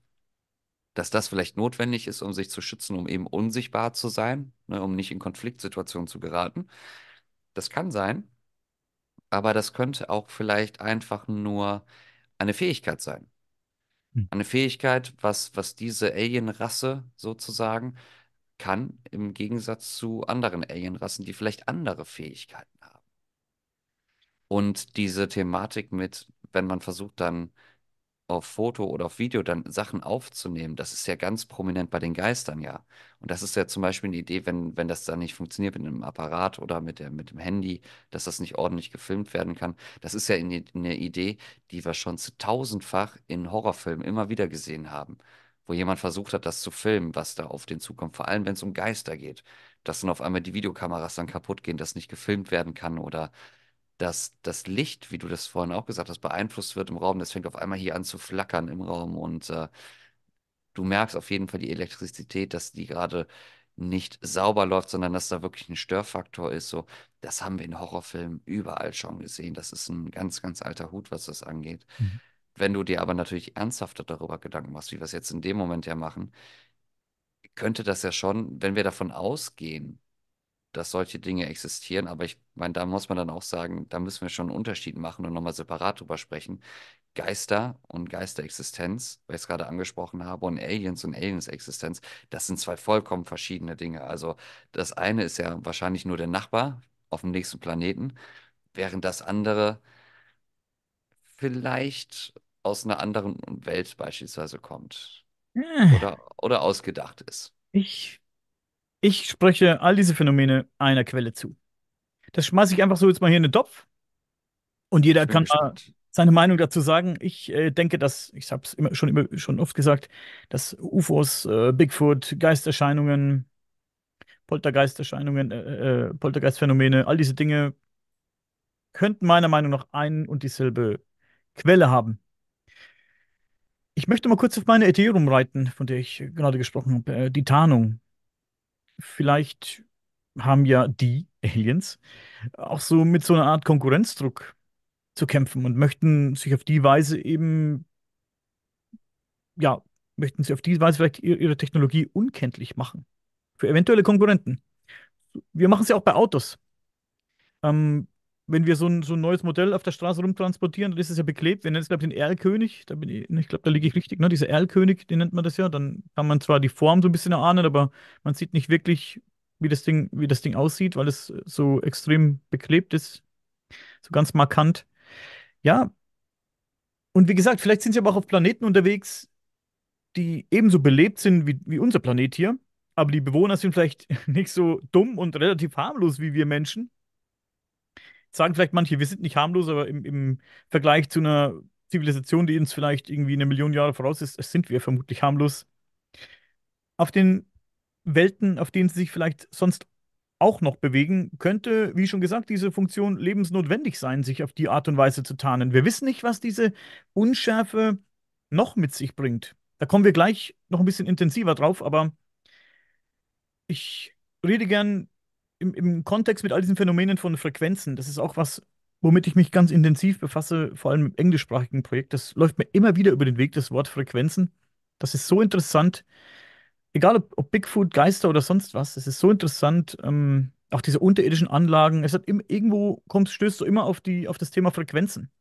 dass das vielleicht notwendig ist, um sich zu schützen, um eben unsichtbar zu sein, ne, um nicht in Konfliktsituationen zu geraten. Das kann sein, aber das könnte auch vielleicht einfach nur eine Fähigkeit sein. Hm. Eine Fähigkeit, was, was diese Alien-Rasse sozusagen kann, im Gegensatz zu anderen Alien-Rassen, die vielleicht andere Fähigkeiten haben. Und diese Thematik mit, wenn man versucht dann auf Foto oder auf Video dann Sachen aufzunehmen, das ist ja ganz prominent bei den Geistern, ja. Und das ist ja zum Beispiel eine Idee, wenn, wenn das dann nicht funktioniert mit einem Apparat oder mit der, mit dem Handy, dass das nicht ordentlich gefilmt werden kann. Das ist ja eine, eine Idee, die wir schon zu tausendfach in Horrorfilmen immer wieder gesehen haben, wo jemand versucht hat, das zu filmen, was da auf den zukommt, vor allem wenn es um Geister geht, dass dann auf einmal die Videokameras dann kaputt gehen, dass nicht gefilmt werden kann oder dass das Licht, wie du das vorhin auch gesagt hast, beeinflusst wird im Raum. Das fängt auf einmal hier an zu flackern im Raum und äh, du merkst auf jeden Fall die Elektrizität, dass die gerade nicht sauber läuft, sondern dass da wirklich ein Störfaktor ist. So, das haben wir in Horrorfilmen überall schon gesehen. Das ist ein ganz, ganz alter Hut, was das angeht. Mhm. Wenn du dir aber natürlich ernsthafter darüber Gedanken machst, wie wir es jetzt in dem Moment ja machen, könnte das ja schon, wenn wir davon ausgehen, dass solche Dinge existieren, aber ich meine, da muss man dann auch sagen, da müssen wir schon einen Unterschied machen und nochmal separat drüber sprechen. Geister und Geisterexistenz, weil ich es gerade angesprochen habe, und Aliens und Aliens-Existenz, das sind zwei vollkommen verschiedene Dinge. Also das eine ist ja wahrscheinlich nur der Nachbar auf dem nächsten Planeten, während das andere vielleicht aus einer anderen Welt beispielsweise kommt Äh, oder, oder ausgedacht ist. Ich, ich spreche all diese Phänomene einer Quelle zu. Das schmeiße ich einfach so jetzt mal hier in den Topf und jeder Ich bin kann mal gespannt. seine Meinung dazu sagen. Ich äh, denke, dass, ich habe es immer, schon, immer, schon oft gesagt, dass U F Os, äh, Bigfoot, Geisterscheinungen, Poltergeisterscheinungen, äh, äh, Poltergeistphänomene, all diese Dinge könnten meiner Meinung nach ein und dieselbe Quelle haben. Ich möchte mal kurz auf meine Idee rumreiten, von der ich gerade gesprochen habe, äh, die Tarnung. Vielleicht haben ja die Aliens auch so mit so einer Art Konkurrenzdruck zu kämpfen und möchten sich auf die Weise eben, ja, möchten sie auf die Weise vielleicht ihre, ihre Technologie unkenntlich machen für eventuelle Konkurrenten. Wir machen es ja auch bei Autos. Ähm, Wenn wir so ein, so ein neues Modell auf der Straße rumtransportieren, dann ist es ja beklebt. Wir nennen es, glaube ich, den Erlkönig. Da bin ich, ich glaube, da liege ich richtig, ne? Dieser Erlkönig, den nennt man das ja. Dann kann man zwar die Form so ein bisschen erahnen, aber man sieht nicht wirklich, wie das Ding, wie das Ding aussieht, weil es so extrem beklebt ist, so ganz markant. Ja, und wie gesagt, vielleicht sind sie aber auch auf Planeten unterwegs, die ebenso belebt sind wie, wie unser Planet hier. Aber die Bewohner sind vielleicht nicht so dumm und relativ harmlos wie wir Menschen. Sagen vielleicht manche, wir sind nicht harmlos, aber im, im Vergleich zu einer Zivilisation, die uns vielleicht irgendwie eine Million Jahre voraus ist, sind wir vermutlich harmlos. Auf den Welten, auf denen sie sich vielleicht sonst auch noch bewegen, könnte, wie schon gesagt, diese Funktion lebensnotwendig sein, sich auf die Art und Weise zu tarnen. Wir wissen nicht, was diese Unschärfe noch mit sich bringt. Da kommen wir gleich noch ein bisschen intensiver drauf, aber ich rede gern im, im Kontext mit all diesen Phänomenen von Frequenzen. Das ist auch was, womit ich mich ganz intensiv befasse, vor allem im englischsprachigen Projekt. Das läuft mir immer wieder über den Weg, das Wort Frequenzen. Das ist so interessant. Egal ob, ob Bigfoot, Geister oder sonst was, es ist so interessant. Ähm, auch diese unterirdischen Anlagen. Es hat im, irgendwo kommst, stößt du immer auf die, auf das Thema Frequenzen.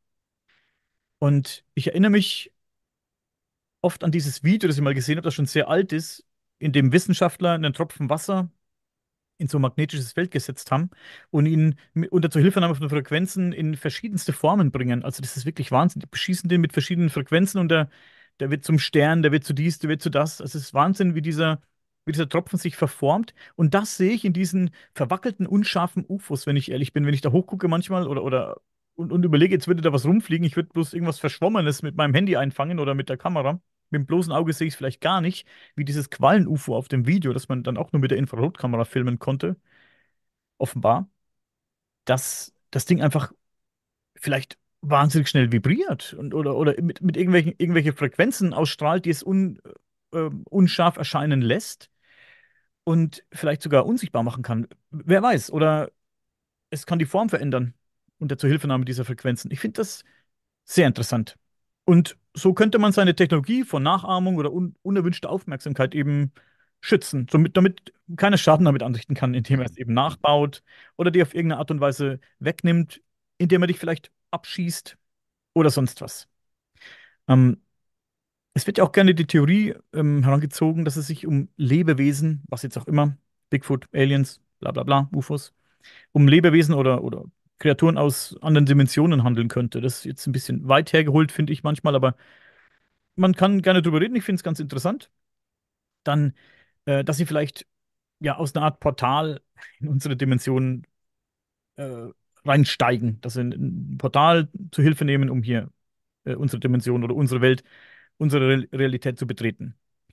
Und ich erinnere mich oft an dieses Video, das ich mal gesehen habe, das schon sehr alt ist, in dem Wissenschaftler einen Tropfen Wasser in so ein magnetisches Feld gesetzt haben und ihn mit, unter Zuhilfenahme von Frequenzen in verschiedenste Formen bringen. Also das ist wirklich Wahnsinn. Die beschießen den mit verschiedenen Frequenzen und der, der wird zum Stern, der wird zu dies, der wird zu das. Also es ist Wahnsinn, wie dieser, wie dieser Tropfen sich verformt. Und das sehe ich in diesen verwackelten, unscharfen U F Os, wenn ich ehrlich bin. Wenn ich da hochgucke manchmal oder, oder und, und überlege, jetzt würde da was rumfliegen, ich würde bloß irgendwas Verschwommenes mit meinem Handy einfangen oder mit der Kamera. Mit dem bloßen Auge sehe ich es vielleicht gar nicht, wie dieses Quallen-U F O auf dem Video, das man dann auch nur mit der Infrarotkamera filmen konnte, offenbar, dass das Ding einfach vielleicht wahnsinnig schnell vibriert und, oder, oder mit, mit irgendwelchen irgendwelche Frequenzen ausstrahlt, die es un, äh, unscharf erscheinen lässt und vielleicht sogar unsichtbar machen kann. Wer weiß, oder es kann die Form verändern unter Zuhilfenahme dieser Frequenzen. Ich finde das sehr interessant. Und so könnte man seine Technologie vor Nachahmung oder un unerwünschter Aufmerksamkeit eben schützen, somit, damit keiner Schaden damit anrichten kann, indem er es eben nachbaut oder dir auf irgendeine Art und Weise wegnimmt, indem er dich vielleicht abschießt oder sonst was. Ähm, Es wird ja auch gerne die Theorie ähm, herangezogen, dass es sich um Lebewesen, was jetzt auch immer, Bigfoot, Aliens, bla bla bla, U F Os, um Lebewesen oder, oder Kreaturen aus anderen Dimensionen handeln könnte. Das ist jetzt ein bisschen weit hergeholt, finde ich manchmal, aber man kann gerne drüber reden. Ich finde es ganz interessant. Dann, äh, dass sie vielleicht ja aus einer Art Portal in unsere Dimension äh, reinsteigen, dass sie ein, ein Portal zu Hilfe nehmen, um hier äh, unsere Dimension oder unsere Welt, unsere Re Realität zu betreten.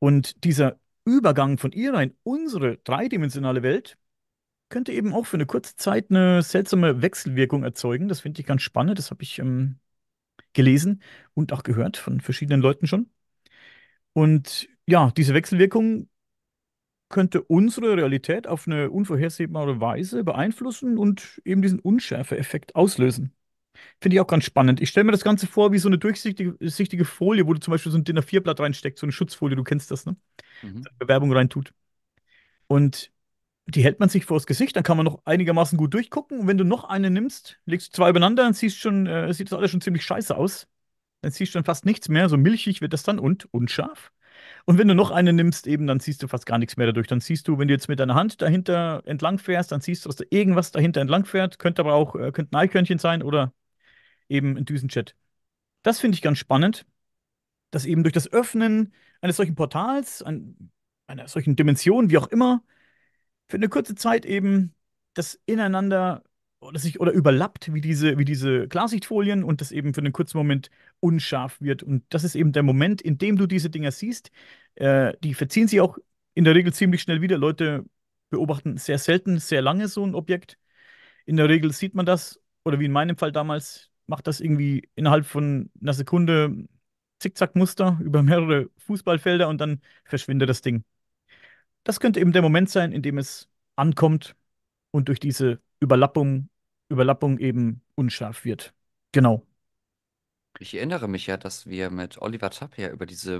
Und dieser Übergang von ihrer in unsere dreidimensionale Welt könnte eben auch für eine kurze Zeit eine seltsame Wechselwirkung erzeugen. Das finde ich ganz spannend. Das habe ich ähm, gelesen und auch gehört von verschiedenen Leuten schon. Und ja, diese Wechselwirkung könnte unsere Realität auf eine unvorhersehbare Weise beeinflussen und eben diesen Unschärfe-Effekt auslösen. Finde ich auch ganz spannend. Ich stelle mir das Ganze vor wie so eine durchsichtige sichtige Folie, wo du zum Beispiel so ein D I N A vier Blatt reinsteckst, so eine Schutzfolie, du kennst das, ne? Mhm. Bewerbung reintut. Und die hält man sich vors Gesicht, dann kann man noch einigermaßen gut durchgucken. Und wenn du noch eine nimmst, legst du zwei übereinander, dann siehst schon, äh, sieht das alles schon ziemlich scheiße aus. Dann siehst du schon fast nichts mehr. So milchig wird das dann und unscharf. Und wenn du noch eine nimmst, eben, dann siehst du fast gar nichts mehr dadurch. Dann siehst du, wenn du jetzt mit deiner Hand dahinter entlang fährst, dann siehst du, dass da irgendwas dahinter entlang fährt. Könnte aber auch, äh, könnte ein Eichhörnchen sein oder eben ein Düsenjet. Das finde ich ganz spannend, dass eben durch das Öffnen eines solchen Portals, ein, einer solchen Dimension, wie auch immer, für eine kurze Zeit eben das ineinander oder sich oder überlappt wie diese, wie diese Klarsichtfolien und das eben für einen kurzen Moment unscharf wird. Und das ist eben der Moment, in dem du diese Dinger siehst. Äh, die verziehen sich auch in der Regel ziemlich schnell wieder. Leute beobachten sehr selten, sehr lange so ein Objekt. In der Regel sieht man das, oder wie in meinem Fall damals, macht das irgendwie innerhalb von einer Sekunde Zickzackmuster über mehrere Fußballfelder und dann verschwindet das Ding. Das könnte eben der Moment sein, in dem es ankommt und durch diese Überlappung, Überlappung eben unscharf wird. Genau. Ich erinnere mich ja, dass wir mit Oliver Tapia über diese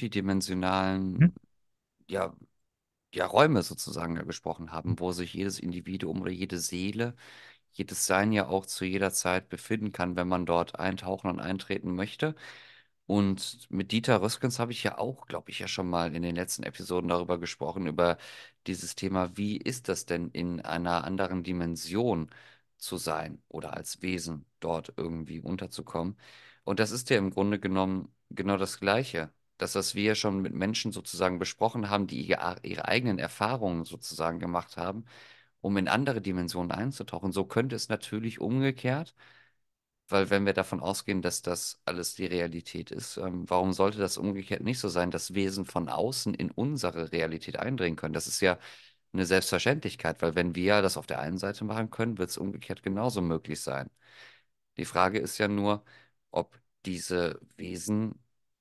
Mhm. multidimensionalen, ja, ja, Räume sozusagen ja gesprochen haben, wo sich jedes Individuum oder jede Seele, jedes Sein ja auch zu jeder Zeit befinden kann, wenn man dort eintauchen und eintreten möchte. Und mit Dieter Röskens habe ich ja auch, glaube ich, ja schon mal in den letzten Episoden darüber gesprochen, über dieses Thema, wie ist das denn in einer anderen Dimension zu sein oder als Wesen dort irgendwie unterzukommen? Und das ist ja im Grunde genommen genau das Gleiche. Das, was wir ja schon mit Menschen sozusagen besprochen haben, die ihre, ihre eigenen Erfahrungen sozusagen gemacht haben, um in andere Dimensionen einzutauchen. So könnte es natürlich umgekehrt, weil wenn wir davon ausgehen, dass das alles die Realität ist, ähm, warum sollte das umgekehrt nicht so sein, dass Wesen von außen in unsere Realität eindringen können? Das ist ja eine Selbstverständlichkeit, weil wenn wir das auf der einen Seite machen können, wird es umgekehrt genauso möglich sein. Die Frage ist ja nur, ob diese Wesen,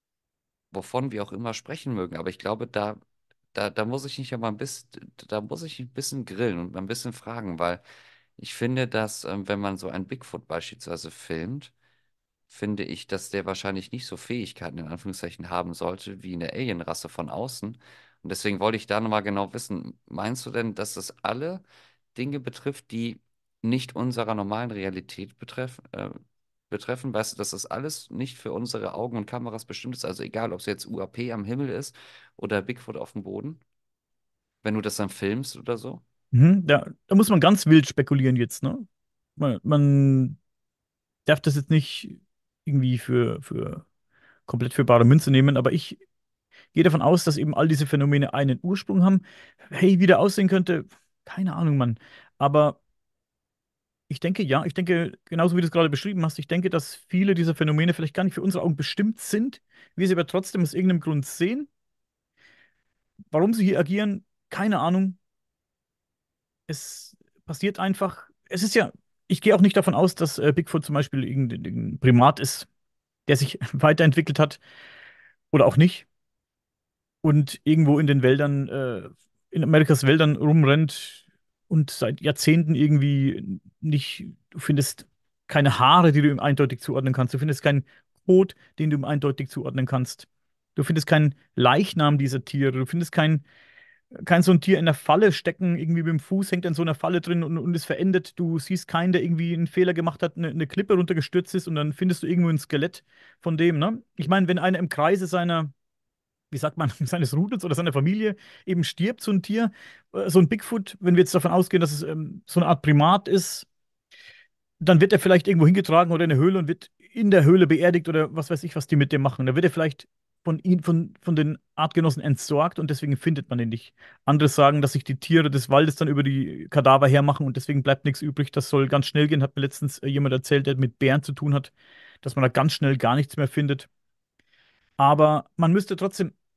wovon wir auch immer sprechen mögen, aber ich glaube, da, da, da muss ich mich ja mal ein bisschen, da muss ich ein bisschen grillen und mal ein bisschen fragen, weil ich finde, dass, ähm, wenn man so ein Bigfoot beispielsweise filmt, finde ich, dass der wahrscheinlich nicht so Fähigkeiten in Anführungszeichen haben sollte wie eine Alienrasse von außen. Und deswegen wollte ich da nochmal genau wissen, meinst du denn, dass das alle Dinge betrifft, die nicht unserer normalen Realität betreffen, äh, betreffen? Weißt du, dass das alles nicht für unsere Augen und Kameras bestimmt ist? Also egal, ob es jetzt U A P am Himmel ist oder Bigfoot auf dem Boden, wenn du das dann filmst oder so? Mhm. Da, da muss man ganz wild spekulieren jetzt, ne? Man, man darf das jetzt nicht irgendwie für, für komplett für bare Münze nehmen, aber ich gehe davon aus, dass eben all diese Phänomene einen Ursprung haben. Hey, wie der aussehen könnte, keine Ahnung, Mann. Aber ich denke, ja, ich denke, genauso wie du es gerade beschrieben hast, ich denke, dass viele dieser Phänomene vielleicht gar nicht für unsere Augen bestimmt sind, wir sie aber trotzdem aus irgendeinem Grund sehen. Warum sie hier agieren, keine Ahnung. Es passiert einfach. Es ist ja, ich gehe auch nicht davon aus, dass äh, Bigfoot zum Beispiel irgendein Primat ist, der sich weiterentwickelt hat oder auch nicht und irgendwo in den Wäldern, äh, in Amerikas Wäldern rumrennt und seit Jahrzehnten irgendwie nicht, du findest keine Haare, die du ihm eindeutig zuordnen kannst. Du findest keinen Kot, den du ihm eindeutig zuordnen kannst. Du findest keinen Leichnam dieser Tiere. Du findest kein, kein so ein Tier in der Falle stecken, irgendwie mit dem Fuß hängt in so einer Falle drin und, und ist verendet. Du siehst keinen, der irgendwie einen Fehler gemacht hat, eine, eine Klippe runtergestürzt ist und dann findest du irgendwo ein Skelett von dem, ne? Ich meine, wenn einer im Kreise seiner wie sagt man, seines Rudels oder seiner Familie eben stirbt, so ein Tier, äh, so ein Bigfoot, wenn wir jetzt davon ausgehen, dass es ähm, so eine Art Primat ist, dann wird er vielleicht irgendwo hingetragen oder in eine Höhle und wird in der Höhle beerdigt oder was weiß ich, was die mit dem machen. Da wird er vielleicht von ihn, von, von den Artgenossen entsorgt und deswegen findet man ihn nicht. Andere sagen, dass sich die Tiere des Waldes dann über die Kadaver hermachen und deswegen bleibt nichts übrig. Das soll ganz schnell gehen, hat mir letztens äh, jemand erzählt, der mit Bären zu tun hat, dass man da ganz schnell gar nichts mehr findet. Aber man müsste trotzdem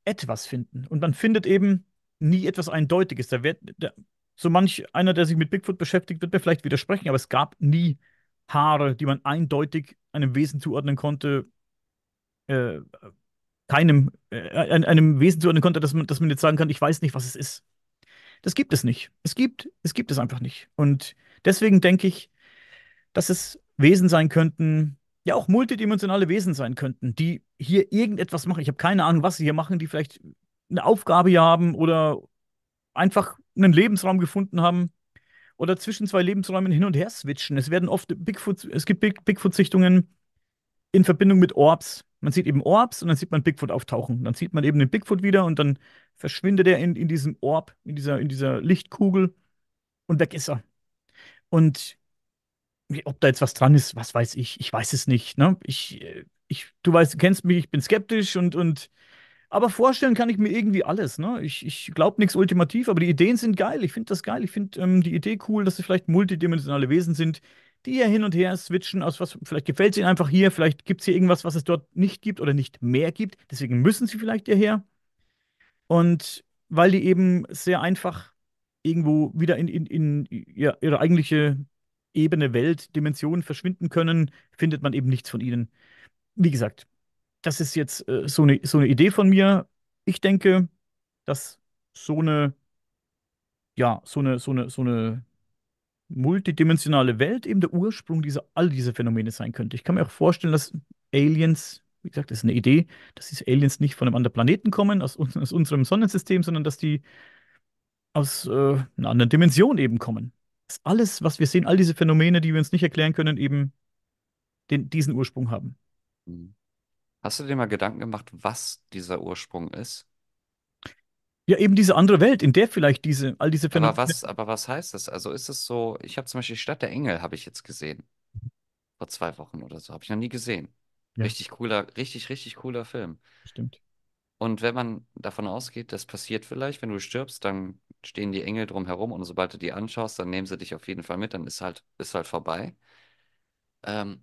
etwas finden. Und man findet eben nie etwas Eindeutiges. Da wird, da, so manch einer, der sich mit Bigfoot beschäftigt, wird mir vielleicht widersprechen, aber es gab nie Haare, die man eindeutig einem Wesen zuordnen konnte, äh, keinem, äh, einem Wesen zuordnen konnte, dass man, dass man jetzt sagen kann, ich weiß nicht, was es ist. Das gibt es nicht. Es gibt, es gibt es einfach nicht. Und deswegen denke ich, dass es Wesen sein könnten, ja auch multidimensionale Wesen sein könnten, die hier irgendetwas machen. Ich habe keine Ahnung, was sie hier machen, die vielleicht eine Aufgabe hier haben oder einfach einen Lebensraum gefunden haben oder zwischen zwei Lebensräumen hin und her switchen. Es werden oft Bigfoot, es gibt Big, Bigfoot-Sichtungen in Verbindung mit Orbs. Man sieht eben Orbs und dann sieht man Bigfoot auftauchen. Dann sieht man eben den Bigfoot wieder und dann verschwindet er in, in diesem Orb, in dieser, in dieser Lichtkugel und weg ist er. Und ob da jetzt was dran ist, was weiß ich, ich weiß es nicht. Ne? Ich, äh, ich, du weißt, du kennst mich, ich bin skeptisch und, und aber vorstellen kann ich mir irgendwie alles. Ne? Ich, ich glaube nichts ultimativ, aber die Ideen sind geil. Ich finde das geil. Ich finde ähm, die Idee cool, dass es vielleicht multidimensionale Wesen sind, die hier hin und her switchen. Aus was, vielleicht gefällt es ihnen einfach hier, vielleicht gibt es hier irgendwas, was es dort nicht gibt oder nicht mehr gibt. Deswegen müssen sie vielleicht hierher. Und weil die eben sehr einfach irgendwo wieder in, in, in ja, ihre eigentliche Ebene, Welt, Dimension verschwinden können, findet man eben nichts von ihnen. Wie gesagt, das ist jetzt äh, so eine, so eine Idee von mir. Ich denke, dass so eine, ja, so eine, so eine, so eine multidimensionale Welt eben der Ursprung dieser, all dieser Phänomene sein könnte. Ich kann mir auch vorstellen, dass Aliens, wie gesagt, das ist eine Idee, dass diese Aliens nicht von einem anderen Planeten kommen, aus, uns- aus unserem Sonnensystem, sondern dass die aus äh, einer anderen Dimension eben kommen. Dass alles, was wir sehen, all diese Phänomene, die wir uns nicht erklären können, eben den, diesen Ursprung haben. Mhm. Hast du dir mal Gedanken gemacht, was dieser Ursprung ist? Ja, eben diese andere Welt, in der vielleicht diese, all diese Aber Phänomene. was, aber was heißt das? Also ist es so, ich habe zum Beispiel Stadt der Engel, habe ich jetzt gesehen. Vor zwei Wochen oder so. Habe ich noch nie gesehen. Ja, Richtig cooler, richtig, richtig cooler Film. stimmt. Und wenn man davon ausgeht, das passiert vielleicht, wenn du stirbst, dann stehen die Engel drum herum und sobald du die anschaust, dann nehmen sie dich auf jeden Fall mit, dann ist halt, ist halt vorbei. Ähm,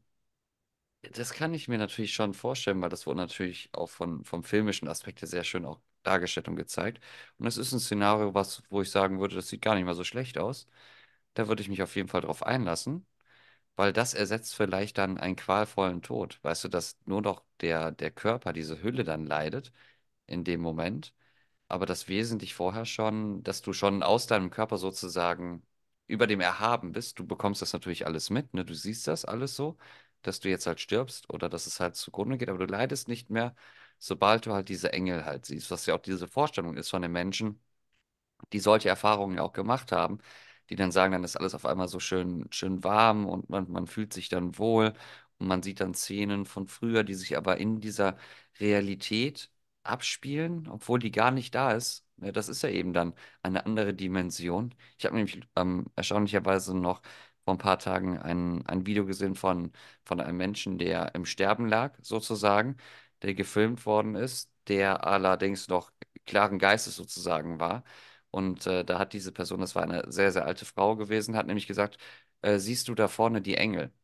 Das kann ich mir natürlich schon vorstellen, weil das wurde natürlich auch von, vom filmischen Aspekt her sehr schön auch dargestellt und gezeigt. Und das ist ein Szenario, was, wo ich sagen würde, das sieht gar nicht mal so schlecht aus. Da würde ich mich auf jeden Fall drauf einlassen, weil das ersetzt vielleicht dann einen qualvollen Tod. Weißt du, dass nur noch der, der Körper, diese Hülle dann leidet in dem Moment, aber das wesentlich vorher schon, dass du schon aus deinem Körper sozusagen über dem Erhaben bist. Du bekommst das natürlich alles mit, ne? Du siehst das alles so, dass du jetzt halt stirbst oder dass es halt zugrunde geht, aber du leidest nicht mehr, sobald du halt diese Engel halt siehst, was ja auch diese Vorstellung ist von den Menschen, die solche Erfahrungen ja auch gemacht haben, die dann sagen, dann ist alles auf einmal so schön, schön warm und man, man fühlt sich dann wohl und man sieht dann Szenen von früher, die sich aber in dieser Realität abspielen, obwohl die gar nicht da ist. Ja, das ist ja eben dann eine andere Dimension. Ich habe nämlich ähm, erstaunlicherweise noch vor ein paar Tagen ein, ein Video gesehen von, von einem Menschen, der im Sterben lag, sozusagen, der gefilmt worden ist, der allerdings noch klaren Geistes sozusagen war. Und äh, da hat diese Person, das war eine sehr, sehr alte Frau gewesen, hat nämlich gesagt, äh, siehst du da vorne die Engel?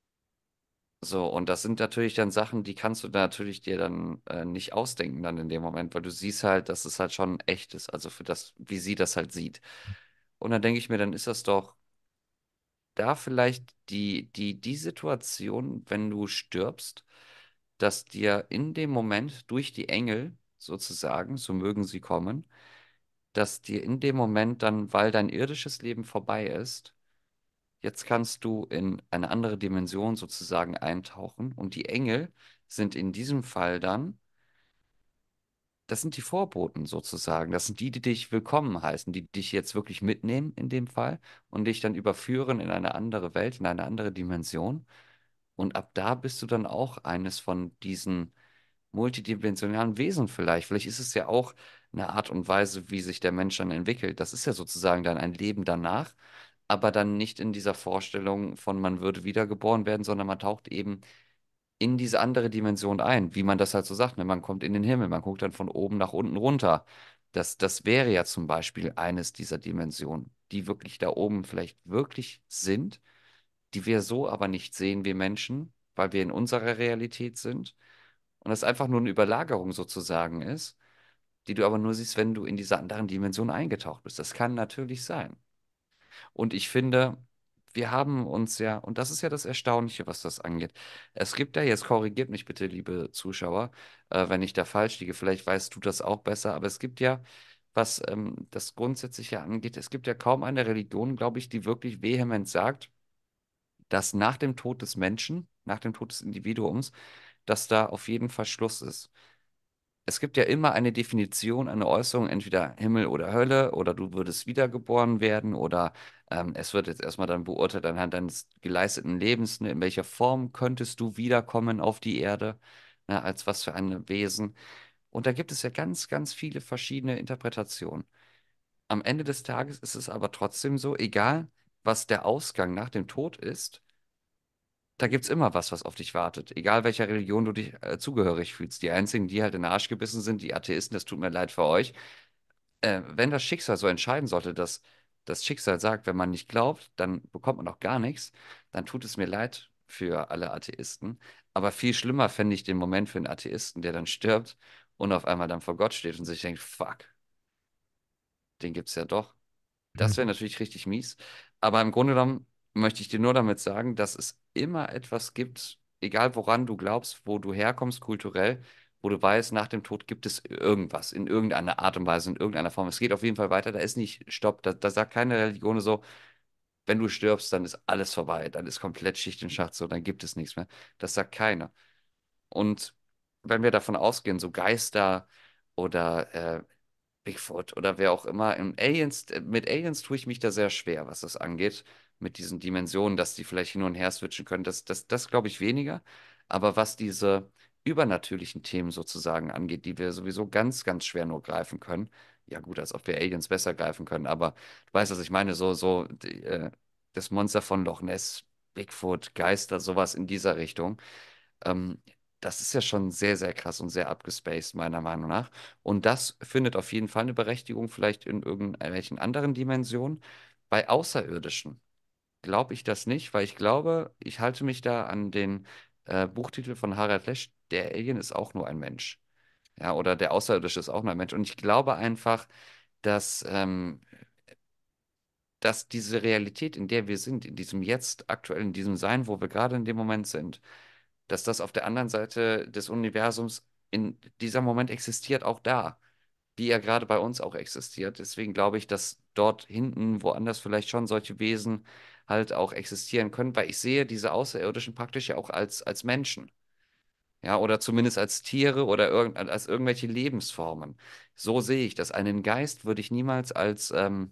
So, und das sind natürlich dann Sachen, die kannst du natürlich dir dann äh, nicht ausdenken dann in dem Moment, weil du siehst halt, dass es halt schon echt ist, also für das, wie sie das halt sieht. Und dann denke ich mir, dann ist das doch da vielleicht die, die, die Situation, wenn du stirbst, dass dir in dem Moment durch die Engel sozusagen, so mögen sie kommen, dass dir in dem Moment dann, weil dein irdisches Leben vorbei ist, jetzt kannst du in eine andere Dimension sozusagen eintauchen und die Engel sind in diesem Fall dann, das sind die Vorboten sozusagen, das sind die, die dich willkommen heißen, die dich jetzt wirklich mitnehmen in dem Fall und dich dann überführen in eine andere Welt, in eine andere Dimension und ab da bist du dann auch eines von diesen multidimensionalen Wesen vielleicht. Vielleicht ist es ja auch eine Art und Weise, wie sich der Mensch dann entwickelt. Das ist ja sozusagen dann ein Leben danach, aber dann nicht in dieser Vorstellung von man würde wiedergeboren werden, sondern man taucht eben in diese andere Dimension ein, wie man das halt so sagt. Ne? Man kommt in den Himmel, man guckt dann von oben nach unten runter. Das, das wäre ja zum Beispiel eines dieser Dimensionen, die wirklich da oben vielleicht wirklich sind, die wir so aber nicht sehen wie Menschen, weil wir in unserer Realität sind und das einfach nur eine Überlagerung sozusagen ist. die du aber nur siehst, wenn du in diese anderen Dimensionen eingetaucht bist. Das kann natürlich sein. Und ich finde, wir haben uns ja, und das ist ja das Erstaunliche, was das angeht. Es gibt ja, jetzt korrigiert mich bitte, liebe Zuschauer, äh, wenn ich da falsch liege, vielleicht weißt du das auch besser, aber es gibt ja, was ähm, das Grundsätzliche angeht, es gibt ja kaum eine Religion, glaube ich, die wirklich vehement sagt, dass nach dem Tod des Menschen, nach dem Tod des Individuums, dass da auf jeden Fall Schluss ist. Es gibt ja immer eine Definition, eine Äußerung, entweder Himmel oder Hölle oder du würdest wiedergeboren werden oder ähm, es wird jetzt erstmal dann beurteilt anhand deines geleisteten Lebens, ne, in welcher Form könntest du wiederkommen auf die Erde, ne, als was für ein Wesen. Und da gibt es ja ganz, ganz viele verschiedene Interpretationen. Am Ende des Tages ist es aber trotzdem so, egal was der Ausgang nach dem Tod ist, da gibt's immer was, was auf dich wartet. Egal welcher Religion du dich äh, zugehörig fühlst. Die einzigen, die halt in den Arsch gebissen sind, die Atheisten, das tut mir leid für euch. Äh, wenn das Schicksal so entscheiden sollte, dass das Schicksal sagt, wenn man nicht glaubt, dann bekommt man auch gar nichts, dann tut es mir leid für alle Atheisten. Aber viel schlimmer fände ich den Moment für einen Atheisten, der dann stirbt und auf einmal dann vor Gott steht und sich denkt, fuck, den gibt's ja doch. Das wäre Mhm. natürlich richtig mies. Aber im Grunde genommen möchte ich dir nur damit sagen, dass es immer etwas gibt, egal woran du glaubst, wo du herkommst kulturell, wo du weißt, nach dem Tod gibt es irgendwas, in irgendeiner Art und Weise, in irgendeiner Form. Es geht auf jeden Fall weiter. Da ist nicht Stopp. Da, da sagt keine Religion so, wenn du stirbst, dann ist alles vorbei. Dann ist komplett Schicht im Schacht so, dann gibt es nichts mehr. Das sagt keiner. Und wenn wir davon ausgehen, so Geister oder äh, Bigfoot oder wer auch immer. Im Aliens, äh, mit Aliens tue ich mich da sehr schwer, was das angeht. Mit diesen Dimensionen, dass die vielleicht hin und her switchen können. Das, das, das glaube ich weniger. Aber was diese übernatürlichen Themen sozusagen angeht, die wir sowieso ganz, ganz schwer nur greifen können. Ja, gut, als ob wir Aliens besser greifen können. Aber du weißt, was ich meine. So, so, die, äh, das Monster von Loch Ness, Bigfoot, Geister, sowas in dieser Richtung. Ähm, Das ist ja schon sehr, sehr krass und sehr abgespaced, meiner Meinung nach. Und das findet auf jeden Fall eine Berechtigung, vielleicht in irgendwelchen anderen Dimensionen. Bei Außerirdischen glaube ich das nicht, weil ich glaube, ich halte mich da an den äh, Buchtitel von Harald Lesch, der Alien ist auch nur ein Mensch. Ja, oder der Außerirdische ist auch nur ein Mensch. Und ich glaube einfach, dass, ähm, dass diese Realität, in der wir sind, in diesem Jetzt, aktuell in diesem Sein, wo wir gerade in dem Moment sind, dass das auf der anderen Seite des Universums in dieser Moment existiert, auch da, wie er gerade bei uns auch existiert. Deswegen glaube ich, dass dort hinten, woanders vielleicht schon solche Wesen halt auch existieren können, weil ich sehe diese Außerirdischen praktisch ja auch als, als Menschen. Ja, oder zumindest als Tiere oder irgend, als irgendwelche Lebensformen. So sehe ich das. Einen Geist würde ich niemals als, ähm,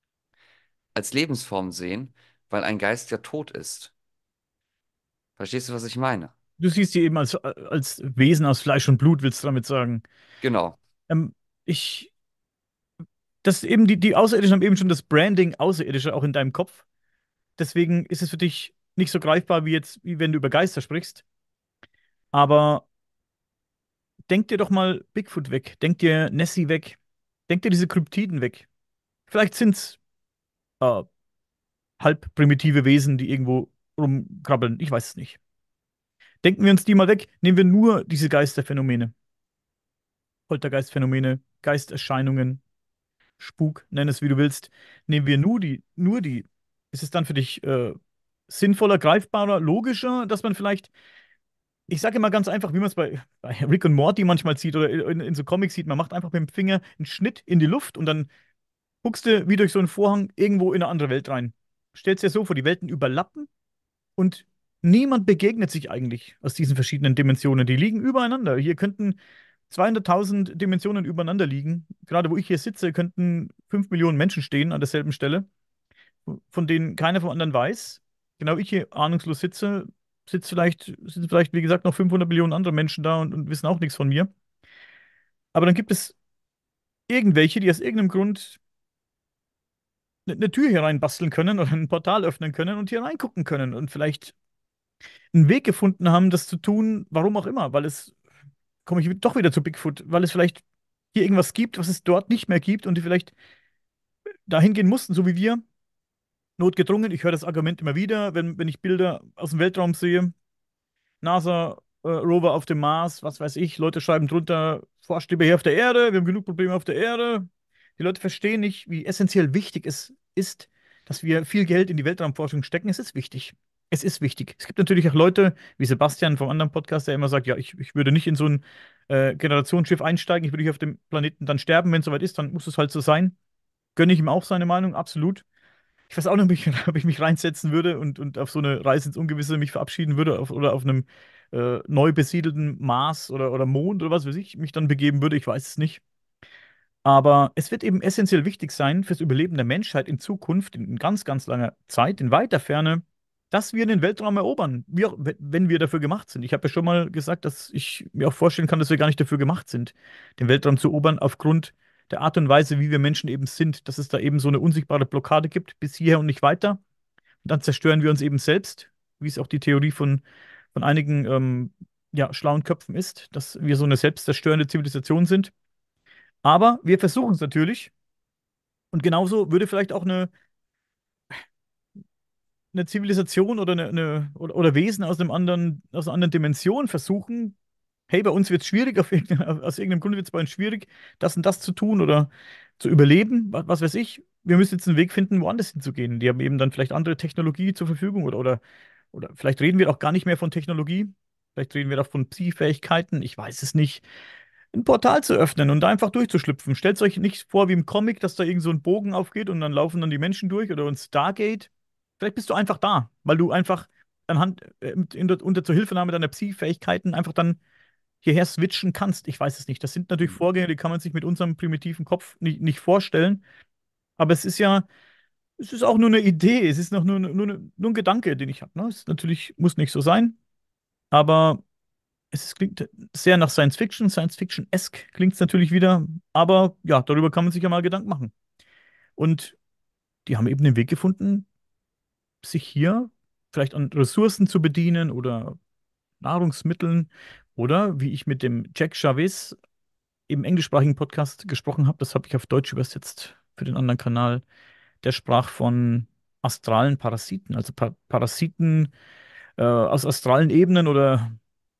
als Lebensform sehen, weil ein Geist ja tot ist. Verstehst du, was ich meine? Du siehst sie eben als, als Wesen aus Fleisch und Blut, willst du damit sagen? Genau. Ähm, ich, das eben, die, die Außerirdischen haben eben schon das Branding Außerirdische auch in deinem Kopf. Deswegen ist es für dich nicht so greifbar wie jetzt, wie wenn du über Geister sprichst. Aber denk dir doch mal Bigfoot weg. Denk dir Nessie weg. Denk dir diese Kryptiden weg. Vielleicht sind es äh, halb primitive Wesen, die irgendwo rumkrabbeln. Ich weiß es nicht. Denken wir uns die mal weg. Nehmen wir nur diese Geisterphänomene. Poltergeistphänomene, Geisterscheinungen, Spuk, nenn es wie du willst. Nehmen wir nur die, nur die. Ist es dann für dich äh, sinnvoller, greifbarer, logischer, dass man vielleicht, ich sage immer ganz einfach, wie man es bei, bei Rick und Morty manchmal sieht oder in, in so Comics sieht, man macht einfach mit dem Finger einen Schnitt in die Luft und dann guckst du wie durch so einen Vorhang irgendwo in eine andere Welt rein. Stellst dir so vor, die Welten überlappen und niemand begegnet sich eigentlich aus diesen verschiedenen Dimensionen. Die liegen übereinander. Hier könnten zweihunderttausend Dimensionen übereinander liegen. Gerade wo ich hier sitze, könnten fünf Millionen Menschen stehen an derselben Stelle, von denen keiner vom anderen weiß. Genau ich hier ahnungslos sitze, sitzt vielleicht, sitzen vielleicht, wie gesagt, noch fünfhundert Millionen andere Menschen da und, und wissen auch nichts von mir. Aber dann gibt es irgendwelche, die aus irgendeinem Grund eine eine Tür hier reinbasteln können oder ein Portal öffnen können und hier reingucken können und vielleicht einen Weg gefunden haben, das zu tun, warum auch immer, weil es, komme ich doch wieder zu Bigfoot, weil es vielleicht hier irgendwas gibt, was es dort nicht mehr gibt und die vielleicht dahin gehen mussten, so wie wir, notgedrungen. Ich höre das Argument immer wieder, wenn, wenn ich Bilder aus dem Weltraum sehe. NASA äh, Rover auf dem Mars, was weiß ich. Leute schreiben drunter, forscht lieber hier auf der Erde, wir haben genug Probleme auf der Erde. Die Leute verstehen nicht, wie essentiell wichtig es ist, dass wir viel Geld in die Weltraumforschung stecken. Es ist wichtig. Es ist wichtig. Es gibt natürlich auch Leute, wie Sebastian vom anderen Podcast, der immer sagt, ja, ich, ich würde nicht in so ein äh, Generationsschiff einsteigen, ich würde hier auf dem Planeten dann sterben, wenn es soweit ist, dann muss es halt so sein. Gönne ich ihm auch seine Meinung, absolut. Ich weiß auch noch nicht, ob ich mich reinsetzen würde und, und auf so eine Reise ins Ungewisse mich verabschieden würde auf, oder auf einem äh, neu besiedelten Mars oder, oder Mond oder was weiß ich mich dann begeben würde. Ich weiß es nicht. Aber es wird eben essentiell wichtig sein fürs Überleben der Menschheit in Zukunft, in ganz, ganz langer Zeit, in weiter Ferne, dass wir den Weltraum erobern, wir, wenn wir dafür gemacht sind. Ich habe ja schon mal gesagt, dass ich mir auch vorstellen kann, dass wir gar nicht dafür gemacht sind, den Weltraum zu erobern, aufgrund der Art und Weise, wie wir Menschen eben sind, dass es da eben so eine unsichtbare Blockade gibt, bis hierher und nicht weiter. Und dann zerstören wir uns eben selbst, wie es auch die Theorie von, von einigen ähm, ja, schlauen Köpfen ist, dass wir so eine selbstzerstörende Zivilisation sind. Aber wir versuchen es natürlich. Und genauso würde vielleicht auch eine, eine Zivilisation oder, eine, eine, oder, oder Wesen aus einem anderen, aus einer anderen Dimension versuchen, hey, bei uns wird es schwierig, auf irgendein, aus irgendeinem Grund wird es bei uns schwierig, das und das zu tun oder zu überleben, was, was weiß ich. Wir müssen jetzt einen Weg finden, woanders hinzugehen. Die haben eben dann vielleicht andere Technologie zur Verfügung oder, oder, oder vielleicht reden wir auch gar nicht mehr von Technologie. Vielleicht reden wir auch von Psi-Fähigkeiten. Ich weiß es nicht. Ein Portal zu öffnen und da einfach durchzuschlüpfen. Stellt euch nicht vor wie im Comic, dass da irgend so ein Bogen aufgeht und dann laufen dann die Menschen durch oder ein Stargate. Vielleicht bist du einfach da, weil du einfach anhand, äh, mit- in der, unter Zuhilfenahme deiner Psi-Fähigkeiten einfach dann hierher switchen kannst. Ich weiß es nicht. Das sind natürlich Vorgänge, die kann man sich mit unserem primitiven Kopf nicht, nicht vorstellen. Aber es ist ja, es ist auch nur eine Idee. Es ist noch nur, nur, nur ein Gedanke, den ich habe. Ne? Es ist natürlich muss nicht so sein, aber es ist, klingt sehr nach Science Fiction. Science Fiction-esque klingt es natürlich wieder. Aber ja, darüber kann man sich ja mal Gedanken machen. Und die haben eben den Weg gefunden, sich hier vielleicht an Ressourcen zu bedienen oder Nahrungsmitteln oder wie ich mit dem Jack Chavez im englischsprachigen Podcast gesprochen habe, das habe ich auf Deutsch übersetzt für den anderen Kanal. Der sprach von astralen Parasiten, also pa Parasiten äh, aus astralen Ebenen oder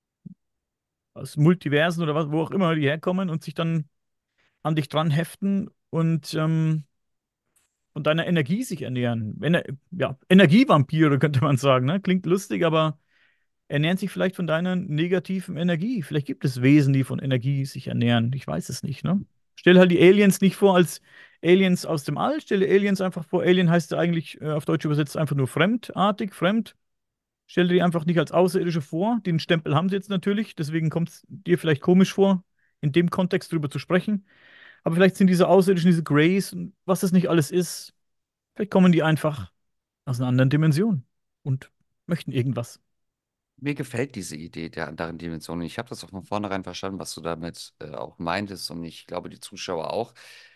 aus Multiversen oder was, wo auch immer die herkommen und sich dann an dich dran heften und ähm, von deiner Energie sich ernähren. Ener ja, Energievampire könnte man sagen, ne? Klingt lustig, aber ernähren sich vielleicht von deiner negativen Energie. Vielleicht gibt es Wesen, die von Energie sich ernähren. Ich weiß es nicht, ne? Stell halt die Aliens nicht vor als Aliens aus dem All. Stelle Aliens einfach vor. Alien heißt ja eigentlich äh, auf Deutsch übersetzt einfach nur fremdartig, fremd. Stell dir die einfach nicht als Außerirdische vor. Den Stempel haben sie jetzt natürlich. Deswegen kommt es dir vielleicht komisch vor, in dem Kontext drüber zu sprechen. Aber vielleicht sind diese Außerirdischen, diese Greys und was das nicht alles ist, vielleicht kommen die einfach aus einer anderen Dimension und möchten irgendwas. Mir gefällt diese Idee der anderen Dimensionen. Ich habe das auch von vornherein verstanden, was du damit äh, auch meintest und ich glaube, die Zuschauer auch.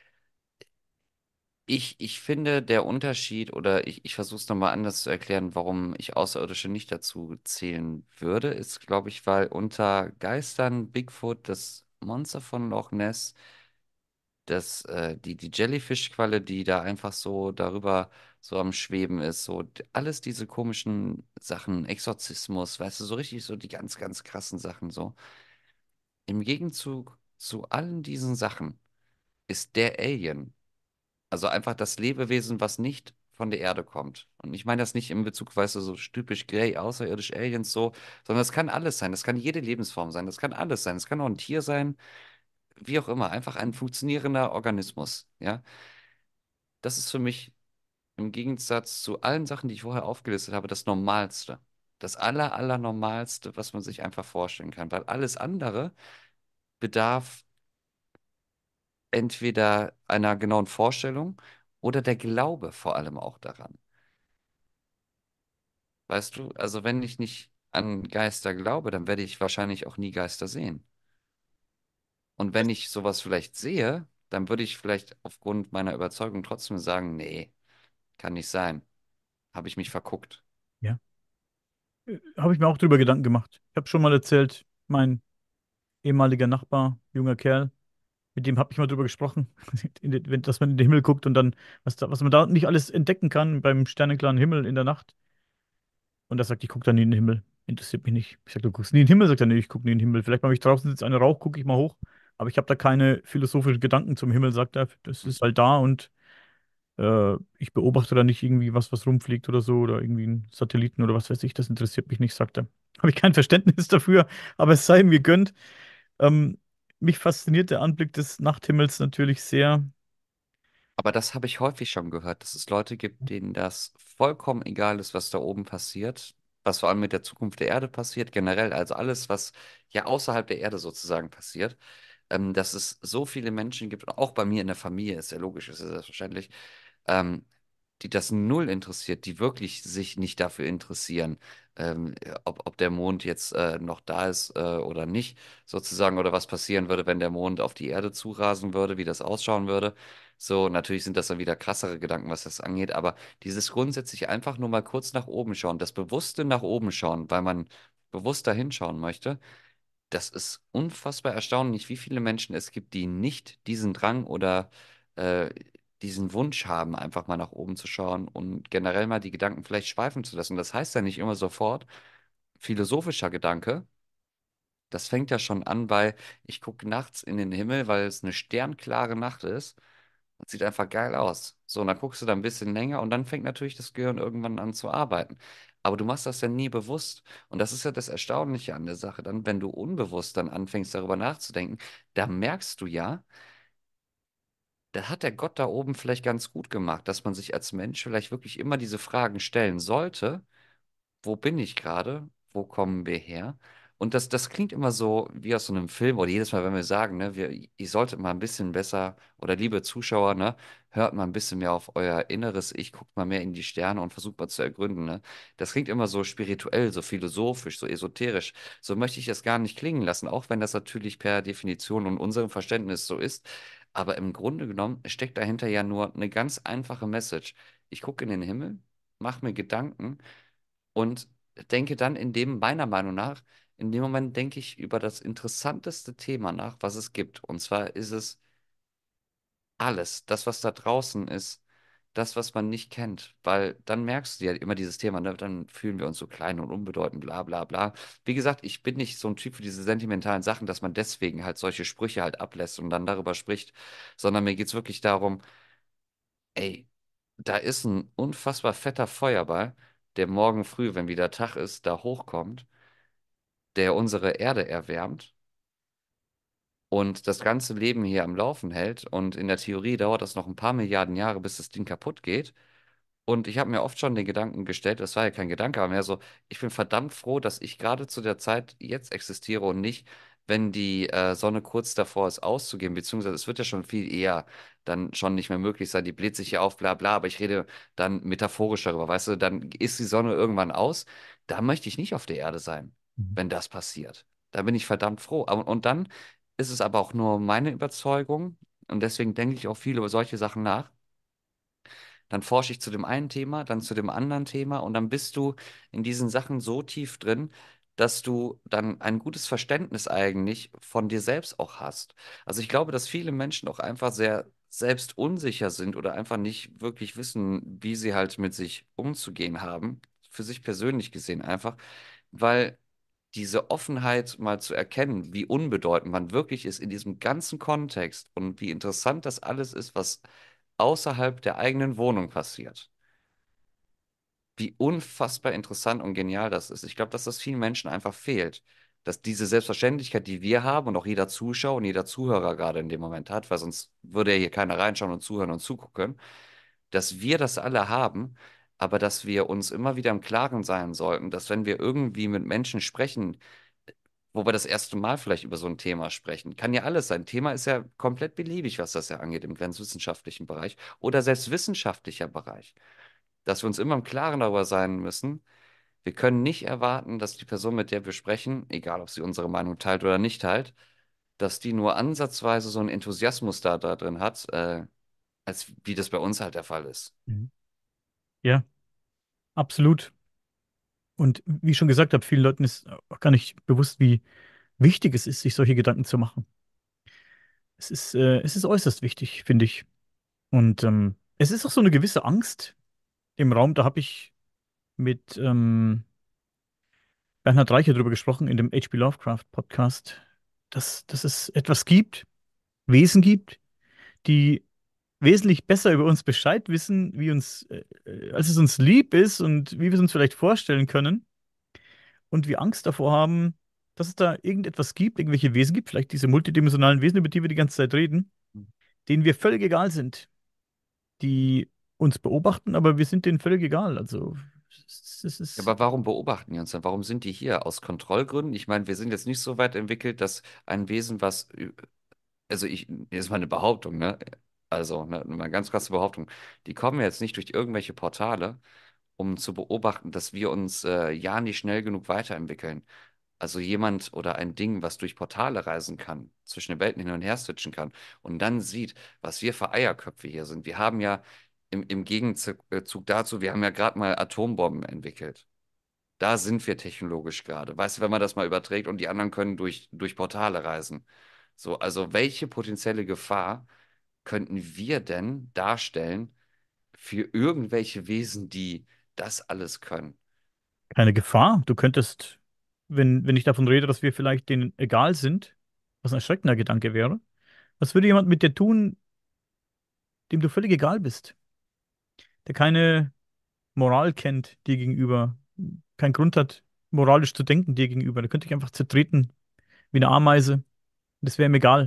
Ich, ich finde, der Unterschied, oder ich, ich versuche es nochmal anders zu erklären, warum ich Außerirdische nicht dazu zählen würde, ist, glaube ich, weil unter Geistern Bigfoot, das Monster von Loch Ness, das, äh, die, die Jellyfish-Qualle, die da einfach so darüber so am Schweben ist, so d- alles diese komischen Sachen, Exorzismus, weißt du, so richtig so die ganz, ganz krassen Sachen so. Im Gegenzug zu allen diesen Sachen ist der Alien. Also einfach das Lebewesen, was nicht von der Erde kommt. Und ich meine das nicht in Bezug, weißt du, so typisch Grey, außerirdisch Aliens so, sondern es kann alles sein. Das kann jede Lebensform sein. Das kann alles sein. Es kann auch ein Tier sein, wie auch immer. Einfach ein funktionierender Organismus. Ja, das ist für mich im Gegensatz zu allen Sachen, die ich vorher aufgelistet habe, das Normalste. Das aller, aller Normalste, was man sich einfach vorstellen kann. Weil alles andere bedarf entweder einer genauen Vorstellung oder der Glaube vor allem auch daran. Weißt du, also wenn ich nicht an Geister glaube, dann werde ich wahrscheinlich auch nie Geister sehen. Und wenn ich sowas vielleicht sehe, dann würde ich vielleicht aufgrund meiner Überzeugung trotzdem sagen, nee, kann nicht sein. Habe ich mich verguckt. Ja. Habe ich mir auch drüber Gedanken gemacht. Ich habe schon mal erzählt, mein ehemaliger Nachbar, junger Kerl, mit dem habe ich mal drüber gesprochen, in den, wenn, dass man in den Himmel guckt und dann, was, da, was man da nicht alles entdecken kann beim sternenklaren Himmel in der Nacht. Und er sagt, ich gucke dann in den Himmel. interessiert mich nicht. Ich sage, du guckst nie in den Himmel, sagt er, nee, ich gucke nie in den Himmel. Vielleicht mache ich draußen sitzt einer Rauch, gucke ich mal hoch. Aber ich habe da keine philosophischen Gedanken zum Himmel, sagt er. Das ist halt da und äh, ich beobachte da nicht irgendwie was, was rumfliegt oder so oder irgendwie einen Satelliten oder was weiß ich. Das interessiert mich nicht, sagt er. Habe ich kein Verständnis dafür, aber es sei mir gönnt. Ähm, mich fasziniert der Anblick des Nachthimmels natürlich sehr. Aber das habe ich häufig schon gehört, dass es Leute gibt, denen das vollkommen egal ist, was da oben passiert, was vor allem mit der Zukunft der Erde passiert, generell, also alles, was ja außerhalb der Erde sozusagen passiert, ähm, dass es so viele Menschen gibt, und auch bei mir in der Familie, ist ja logisch, ist ja selbstverständlich, ähm, die das null interessiert, die wirklich sich nicht dafür interessieren, ähm, ob, ob der Mond jetzt äh, noch da ist äh, oder nicht, sozusagen, oder was passieren würde, wenn der Mond auf die Erde zurasen würde, wie das ausschauen würde. So, natürlich sind das dann wieder krassere Gedanken, was das angeht, aber dieses grundsätzlich einfach nur mal kurz nach oben schauen, das bewusste nach oben schauen, weil man bewusst da hinschauen möchte, das ist unfassbar erstaunlich, wie viele Menschen es gibt, die nicht diesen Drang oder äh, diesen Wunsch haben, einfach mal nach oben zu schauen und generell mal die Gedanken vielleicht schweifen zu lassen. Das heißt ja nicht immer sofort philosophischer Gedanke. Das fängt ja schon an bei, ich gucke nachts in den Himmel, weil es eine sternklare Nacht ist. Das sieht einfach geil aus. So, und dann guckst du da ein bisschen länger und dann fängt natürlich das Gehirn irgendwann an zu arbeiten. Aber du machst das ja nie bewusst. Und das ist ja das Erstaunliche an der Sache. Dann, wenn du unbewusst dann anfängst, darüber nachzudenken, da merkst du ja, da hat der Gott da oben vielleicht ganz gut gemacht, dass man sich als Mensch vielleicht wirklich immer diese Fragen stellen sollte: Wo bin ich gerade? Wo kommen wir her? Und das, das klingt immer so wie aus so einem Film oder jedes Mal, wenn wir sagen, ne, wir, ihr solltet mal ein bisschen besser oder liebe Zuschauer, ne, hört mal ein bisschen mehr auf euer inneres Ich, guckt mal mehr in die Sterne und versucht mal zu ergründen, ne? Das klingt immer so spirituell, so philosophisch, so esoterisch. So möchte ich es gar nicht klingen lassen, auch wenn das natürlich per Definition und unserem Verständnis so ist. Aber im Grunde genommen steckt dahinter ja nur eine ganz einfache Message. Ich gucke in den Himmel, mache mir Gedanken und denke dann in dem, meiner Meinung nach, in dem Moment denke ich über das interessanteste Thema nach, was es gibt. Und zwar ist es alles, das, was da draußen ist, das, was man nicht kennt. Weil dann merkst du ja immer dieses Thema, ne? Dann fühlen wir uns so klein und unbedeutend, bla bla bla. Wie gesagt, ich bin nicht so ein Typ für diese sentimentalen Sachen, dass man deswegen halt solche Sprüche halt ablässt und dann darüber spricht, sondern mir geht es wirklich darum, ey, da ist ein unfassbar fetter Feuerball, der morgen früh, wenn wieder Tag ist, da hochkommt, der unsere Erde erwärmt und das ganze Leben hier am Laufen hält. Und in der Theorie dauert das noch ein paar Milliarden Jahre, bis das Ding kaputt geht. Und ich habe mir oft schon den Gedanken gestellt, das war ja kein Gedanke, aber mehr so, ich bin verdammt froh, dass ich gerade zu der Zeit jetzt existiere und nicht, wenn die äh, Sonne kurz davor ist auszugehen, beziehungsweise es wird ja schon viel eher dann schon nicht mehr möglich sein, die bläht sich ja auf, bla bla, aber ich rede dann metaphorisch darüber, weißt du, dann ist die Sonne irgendwann aus, da möchte ich nicht auf der Erde sein, Mhm. wenn das passiert. Da bin ich verdammt froh. Aber, und dann ist es aber auch nur meine Überzeugung und deswegen denke ich auch viel über solche Sachen nach. Dann forsche ich zu dem einen Thema, dann zu dem anderen Thema und dann bist du in diesen Sachen so tief drin, dass du dann ein gutes Verständnis eigentlich von dir selbst auch hast. Also ich glaube, dass viele Menschen auch einfach sehr selbst unsicher sind oder einfach nicht wirklich wissen, wie sie halt mit sich umzugehen haben, für sich persönlich gesehen einfach, weil diese Offenheit mal zu erkennen, wie unbedeutend man wirklich ist in diesem ganzen Kontext und wie interessant das alles ist, was außerhalb der eigenen Wohnung passiert. Wie unfassbar interessant und genial das ist. Ich glaube, dass das vielen Menschen einfach fehlt. Dass diese Selbstverständlichkeit, die wir haben und auch jeder Zuschauer und jeder Zuhörer gerade in dem Moment hat, weil sonst würde ja hier keiner reinschauen und zuhören und zugucken, dass wir das alle haben, aber dass wir uns immer wieder im Klaren sein sollten, dass wenn wir irgendwie mit Menschen sprechen, wo wir das erste Mal vielleicht über so ein Thema sprechen, kann ja alles sein. Thema ist ja komplett beliebig, was das ja angeht, im grenzwissenschaftlichen Bereich oder selbst wissenschaftlicher Bereich, dass wir uns immer im Klaren darüber sein müssen, wir können nicht erwarten, dass die Person, mit der wir sprechen, egal ob sie unsere Meinung teilt oder nicht teilt, dass die nur ansatzweise so einen Enthusiasmus da, da drin hat, äh, als wie das bei uns halt der Fall ist. Mhm. Ja, absolut. Und wie ich schon gesagt habe, vielen Leuten ist auch gar nicht bewusst, wie wichtig es ist, sich solche Gedanken zu machen. Es ist, äh, es ist äußerst wichtig, finde ich. Und ähm, es ist auch so eine gewisse Angst im Raum. Da habe ich mit, ähm, Bernhard Reicher darüber gesprochen in dem H P. Lovecraft Podcast, dass, dass es etwas gibt, Wesen gibt, die wesentlich besser über uns Bescheid wissen, wie uns, äh, äh, als es uns lieb ist und wie wir es uns vielleicht vorstellen können und wir Angst davor haben, dass es da irgendetwas gibt, irgendwelche Wesen gibt, vielleicht diese multidimensionalen Wesen, über die wir die ganze Zeit reden, denen wir völlig egal sind, die uns beobachten, aber wir sind denen völlig egal. Also es, es Ja, ist, aber warum beobachten die uns dann? Warum sind die hier? Aus Kontrollgründen? Ich meine, wir sind jetzt nicht so weit entwickelt, dass ein Wesen, was, ü- also ich, jetzt mal eine Behauptung, ne? Also, ne, eine ganz krasse Behauptung. Die kommen jetzt nicht durch irgendwelche Portale, um zu beobachten, dass wir uns äh, ja nicht schnell genug weiterentwickeln. Also jemand oder ein Ding, was durch Portale reisen kann, zwischen den Welten hin und her switchen kann und dann sieht, was wir für Eierköpfe hier sind. Wir haben ja im, im Gegenzug äh, Zug dazu, wir haben ja gerade mal Atombomben entwickelt. Da sind wir technologisch gerade. Weißt du, wenn man das mal überträgt und die anderen können durch, durch Portale reisen. So, also welche potenzielle Gefahr könnten wir denn darstellen für irgendwelche Wesen, die das alles können? keine Gefahr. Du könntest, wenn, wenn ich davon rede, dass wir vielleicht denen egal sind, was ein erschreckender Gedanke wäre, was würde jemand mit dir tun, dem du völlig egal bist, der keine Moral kennt dir gegenüber, keinen Grund hat, moralisch zu denken dir gegenüber, der könnte dich einfach zertreten wie eine Ameise. Das wäre ihm egal.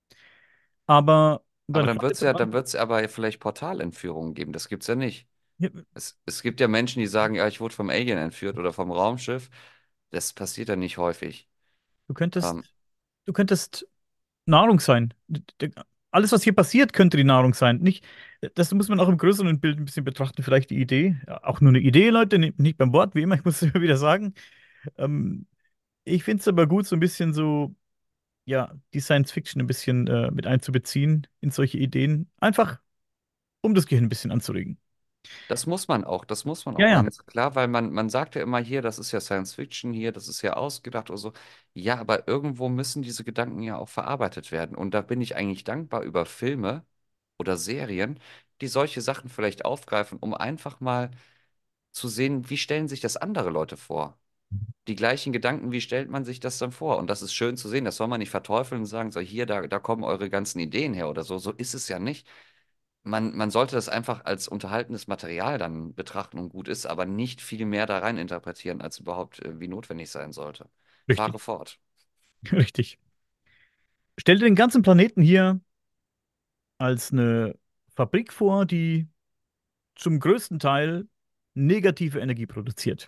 Aber um Aber deine dann Frage wird es zu ja, dann beantworten, wird es aber vielleicht Portalentführungen geben. Das gibt's ja nicht. ja, Es, es gibt ja Menschen, die sagen, ja, ich wurde vom Alien entführt oder vom Raumschiff. Das passiert ja nicht häufig. du könntest, Ähm, du könntest Nahrung sein. D- d- Alles, was hier passiert, könnte die Nahrung sein. Nicht, das muss man auch im größeren Bild ein bisschen betrachten, vielleicht die Idee. Ja, auch nur eine Idee, Leute, nicht nicht beim Wort, wie immer, ich muss es immer wieder sagen. Ähm, Ich finde es aber gut, so ein bisschen so, ja, die Science Fiction ein bisschen äh, mit einzubeziehen in solche Ideen. Einfach, um das Gehirn ein bisschen anzuregen. Das muss man auch, das muss man Ja, auch ja, ganz klar, weil man, man sagt ja immer hier, das ist ja Science Fiction hier, das ist ja ausgedacht oder so. Ja, aber irgendwo müssen diese Gedanken ja auch verarbeitet werden. Und da bin ich eigentlich dankbar über Filme oder Serien, die solche Sachen vielleicht aufgreifen, um einfach mal zu sehen, wie stellen sich das andere Leute vor? Die gleichen Gedanken, wie stellt man sich das dann vor? Und das ist schön zu sehen, das soll man nicht verteufeln und sagen, so hier, da, da kommen eure ganzen Ideen her oder so. So ist es ja nicht. Man, man sollte das einfach als unterhaltendes Material dann betrachten und gut ist, aber nicht viel mehr da rein interpretieren, als überhaupt äh, wie notwendig sein sollte. Fahre richtig, fort. richtig. Stell dir den ganzen Planeten hier als eine Fabrik vor, die zum größten Teil negative Energie produziert,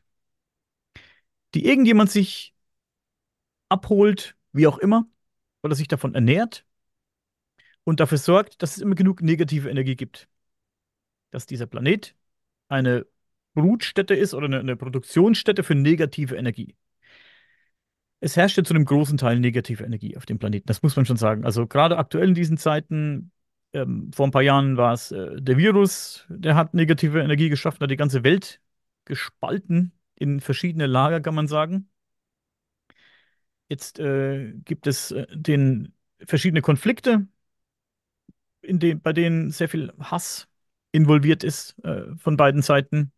die irgendjemand sich abholt, wie auch immer, weil er sich davon ernährt und dafür sorgt, dass es immer genug negative Energie gibt. Dass dieser Planet eine Brutstätte ist oder eine, eine Produktionsstätte für negative Energie. Es herrscht ja zu einem großen Teil negative Energie auf dem Planeten, das muss man schon sagen. Also gerade aktuell in diesen Zeiten, ähm, vor ein paar Jahren war es äh, der Virus, der hat negative Energie geschaffen, hat die ganze Welt gespalten in verschiedene Lager, kann man sagen. Jetzt äh, gibt es äh, den verschiedene Konflikte, in dem, bei denen sehr viel Hass involviert ist äh, von beiden Seiten.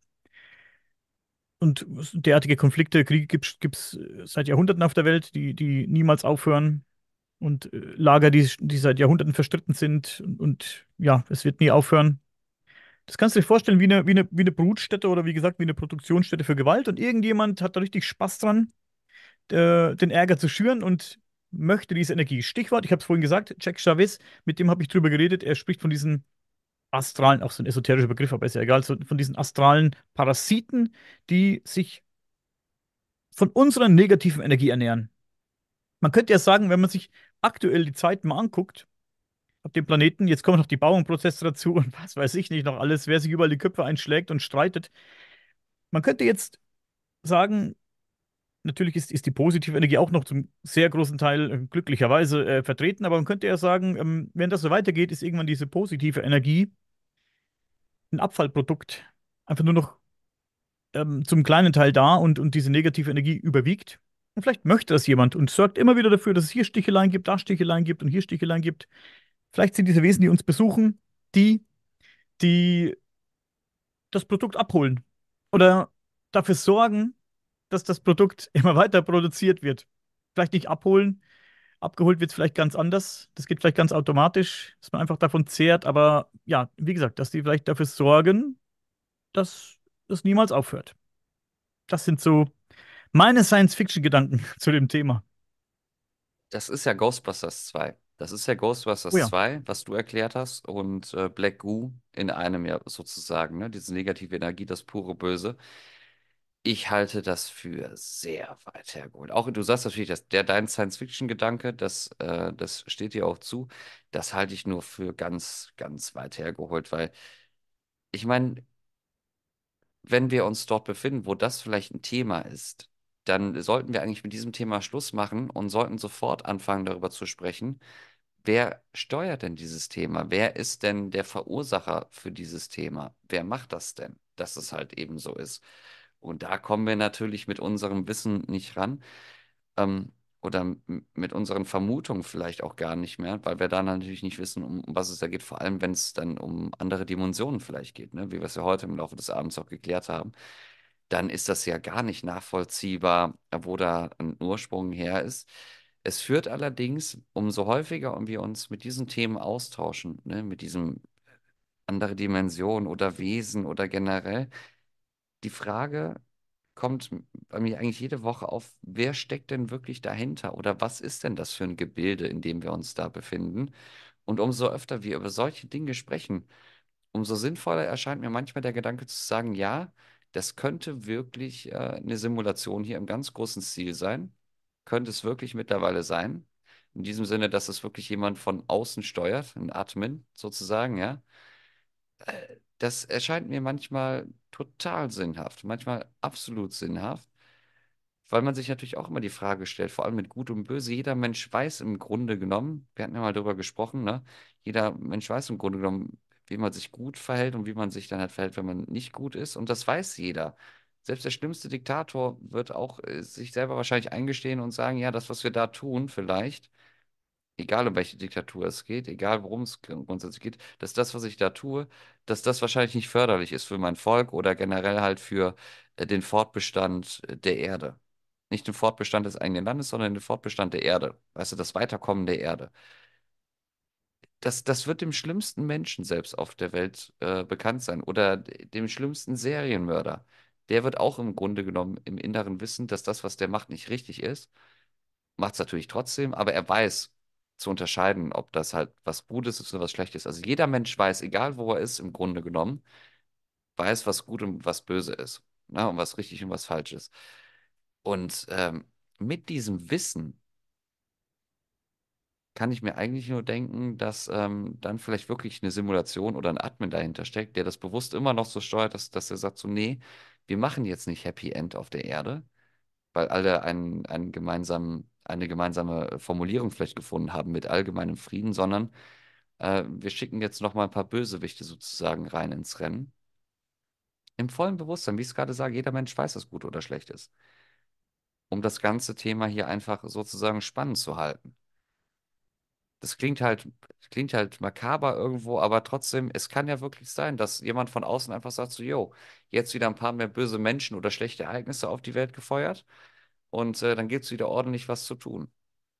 Und derartige Konflikte, Kriege gibt es seit Jahrhunderten auf der Welt, die, die niemals aufhören. Und äh, Lager, die, die seit Jahrhunderten verstritten sind. Und, und ja, es wird nie aufhören. Das kannst du dir vorstellen wie eine, wie eine, wie eine Brutstätte oder wie gesagt, wie eine Produktionsstätte für Gewalt. Und irgendjemand hat da richtig Spaß dran, äh, den Ärger zu schüren und möchte diese Energie. Stichwort, ich habe es vorhin gesagt, Jack Chavez, mit dem habe ich drüber geredet. Er spricht von diesen astralen, auch so ein esoterischer Begriff, aber ist ja egal, so, von diesen astralen Parasiten, die sich von unserer negativen Energie ernähren. Man könnte ja sagen, wenn man sich aktuell die Zeiten mal anguckt, auf dem Planeten, jetzt kommen noch die Bauernprozesse dazu und was weiß ich nicht noch alles, wer sich überall die Köpfe einschlägt und streitet. Man könnte jetzt sagen, natürlich ist, ist die positive Energie auch noch zum sehr großen Teil äh, glücklicherweise äh, vertreten, aber man könnte ja sagen, ähm, wenn das so weitergeht, ist irgendwann diese positive Energie ein Abfallprodukt, einfach nur noch ähm, zum kleinen Teil da und, und diese negative Energie überwiegt. Und vielleicht möchte das jemand und sorgt immer wieder dafür, dass es hier Sticheleien gibt, da Sticheleien gibt und hier Sticheleien gibt. Vielleicht sind diese Wesen, die uns besuchen, die, die das Produkt abholen oder dafür sorgen, dass das Produkt immer weiter produziert wird. Vielleicht nicht abholen, abgeholt wird es vielleicht ganz anders. Das geht vielleicht ganz automatisch, dass man einfach davon zehrt. Aber ja, wie gesagt, dass die vielleicht dafür sorgen, dass das niemals aufhört. Das sind so meine Science-Fiction-Gedanken zu dem Thema. Das ist ja Ghostbusters zwei. Das ist ja Oh Ghostbusters ja. zwei, was du erklärt hast, und äh, Black Goo in einem ja sozusagen, ne? Diese negative Energie, das pure Böse. Ich halte das für sehr weit hergeholt. Auch du sagst natürlich, dass der dein Science-Fiction-Gedanke, das, äh, das steht dir auch zu. Das halte ich nur für ganz, ganz weit hergeholt, weil ich meine, wenn wir uns dort befinden, wo das vielleicht ein Thema ist, dann sollten wir eigentlich mit diesem Thema Schluss machen und sollten sofort anfangen, darüber zu sprechen. Wer steuert denn dieses Thema? Wer ist denn der Verursacher für dieses Thema? Wer macht das denn, dass es halt eben so ist? Und da kommen wir natürlich mit unserem Wissen nicht ran, ähm, oder m- mit unseren Vermutungen vielleicht auch gar nicht mehr, weil wir dann natürlich nicht wissen, um, um was es da geht, vor allem wenn es dann um andere Dimensionen vielleicht geht, ne? Wie wir es ja heute im Laufe des Abends auch geklärt haben. Dann ist das ja gar nicht nachvollziehbar, wo da ein Ursprung her ist. Es führt allerdings, umso häufiger und wir uns mit diesen Themen austauschen, ne, mit diesem andere Dimension oder Wesen oder generell, die Frage kommt bei mir eigentlich jede Woche auf, wer steckt denn wirklich dahinter oder was ist denn das für ein Gebilde, in dem wir uns da befinden? Und umso öfter wir über solche Dinge sprechen, umso sinnvoller erscheint mir manchmal der Gedanke zu sagen, ja, das könnte wirklich äh, eine Simulation hier im ganz großen Stil sein. Könnte es wirklich mittlerweile sein. In diesem Sinne, dass es wirklich jemand von außen steuert, ein Admin sozusagen, ja. Das erscheint mir manchmal total sinnhaft, manchmal absolut sinnhaft, weil man sich natürlich auch immer die Frage stellt, vor allem mit Gut und Böse, jeder Mensch weiß im Grunde genommen, wir hatten ja mal darüber gesprochen, ne? Jeder Mensch weiß im Grunde genommen, wie man sich gut verhält und wie man sich dann halt verhält, wenn man nicht gut ist. Und das weiß jeder. Selbst der schlimmste Diktator wird auch äh, sich selber wahrscheinlich eingestehen und sagen, ja, das, was wir da tun, vielleicht, egal um welche Diktatur es geht, egal worum es gr- grundsätzlich geht, dass das, was ich da tue, dass das wahrscheinlich nicht förderlich ist für mein Volk oder generell halt für äh, den Fortbestand äh, der Erde. Nicht den Fortbestand des eigenen Landes, sondern den Fortbestand der Erde. Weißt du, das Weiterkommen der Erde. Das, das wird dem schlimmsten Menschen selbst auf der Welt äh, bekannt sein oder d- dem schlimmsten Serienmörder. Der wird auch im Grunde genommen im Inneren wissen, dass das, was der macht, nicht richtig ist, macht es natürlich trotzdem, aber er weiß zu unterscheiden, ob das halt was Gutes ist oder was Schlechtes. Also jeder Mensch weiß, egal wo er ist, im Grunde genommen, weiß, was gut und was böse ist, ne? Und was richtig und was falsch ist. Und ähm, mit diesem Wissen kann ich mir eigentlich nur denken, dass ähm, dann vielleicht wirklich eine Simulation oder ein Admin dahinter steckt, der das bewusst immer noch so steuert, dass, dass er sagt so, nee, wir machen jetzt nicht Happy End auf der Erde, weil alle einen, einen gemeinsamen, eine gemeinsame Formulierung vielleicht gefunden haben mit allgemeinem Frieden, sondern äh, wir schicken jetzt noch mal ein paar Bösewichte sozusagen rein ins Rennen. Im vollen Bewusstsein, wie ich es gerade sage, jeder Mensch weiß, was gut oder schlecht ist, um das ganze Thema hier einfach sozusagen spannend zu halten. Das klingt halt, klingt halt makaber irgendwo, aber trotzdem, es kann ja wirklich sein, dass jemand von außen einfach sagt so, yo, jetzt wieder ein paar mehr böse Menschen oder schlechte Ereignisse auf die Welt gefeuert und äh, dann gibt es wieder ordentlich was zu tun.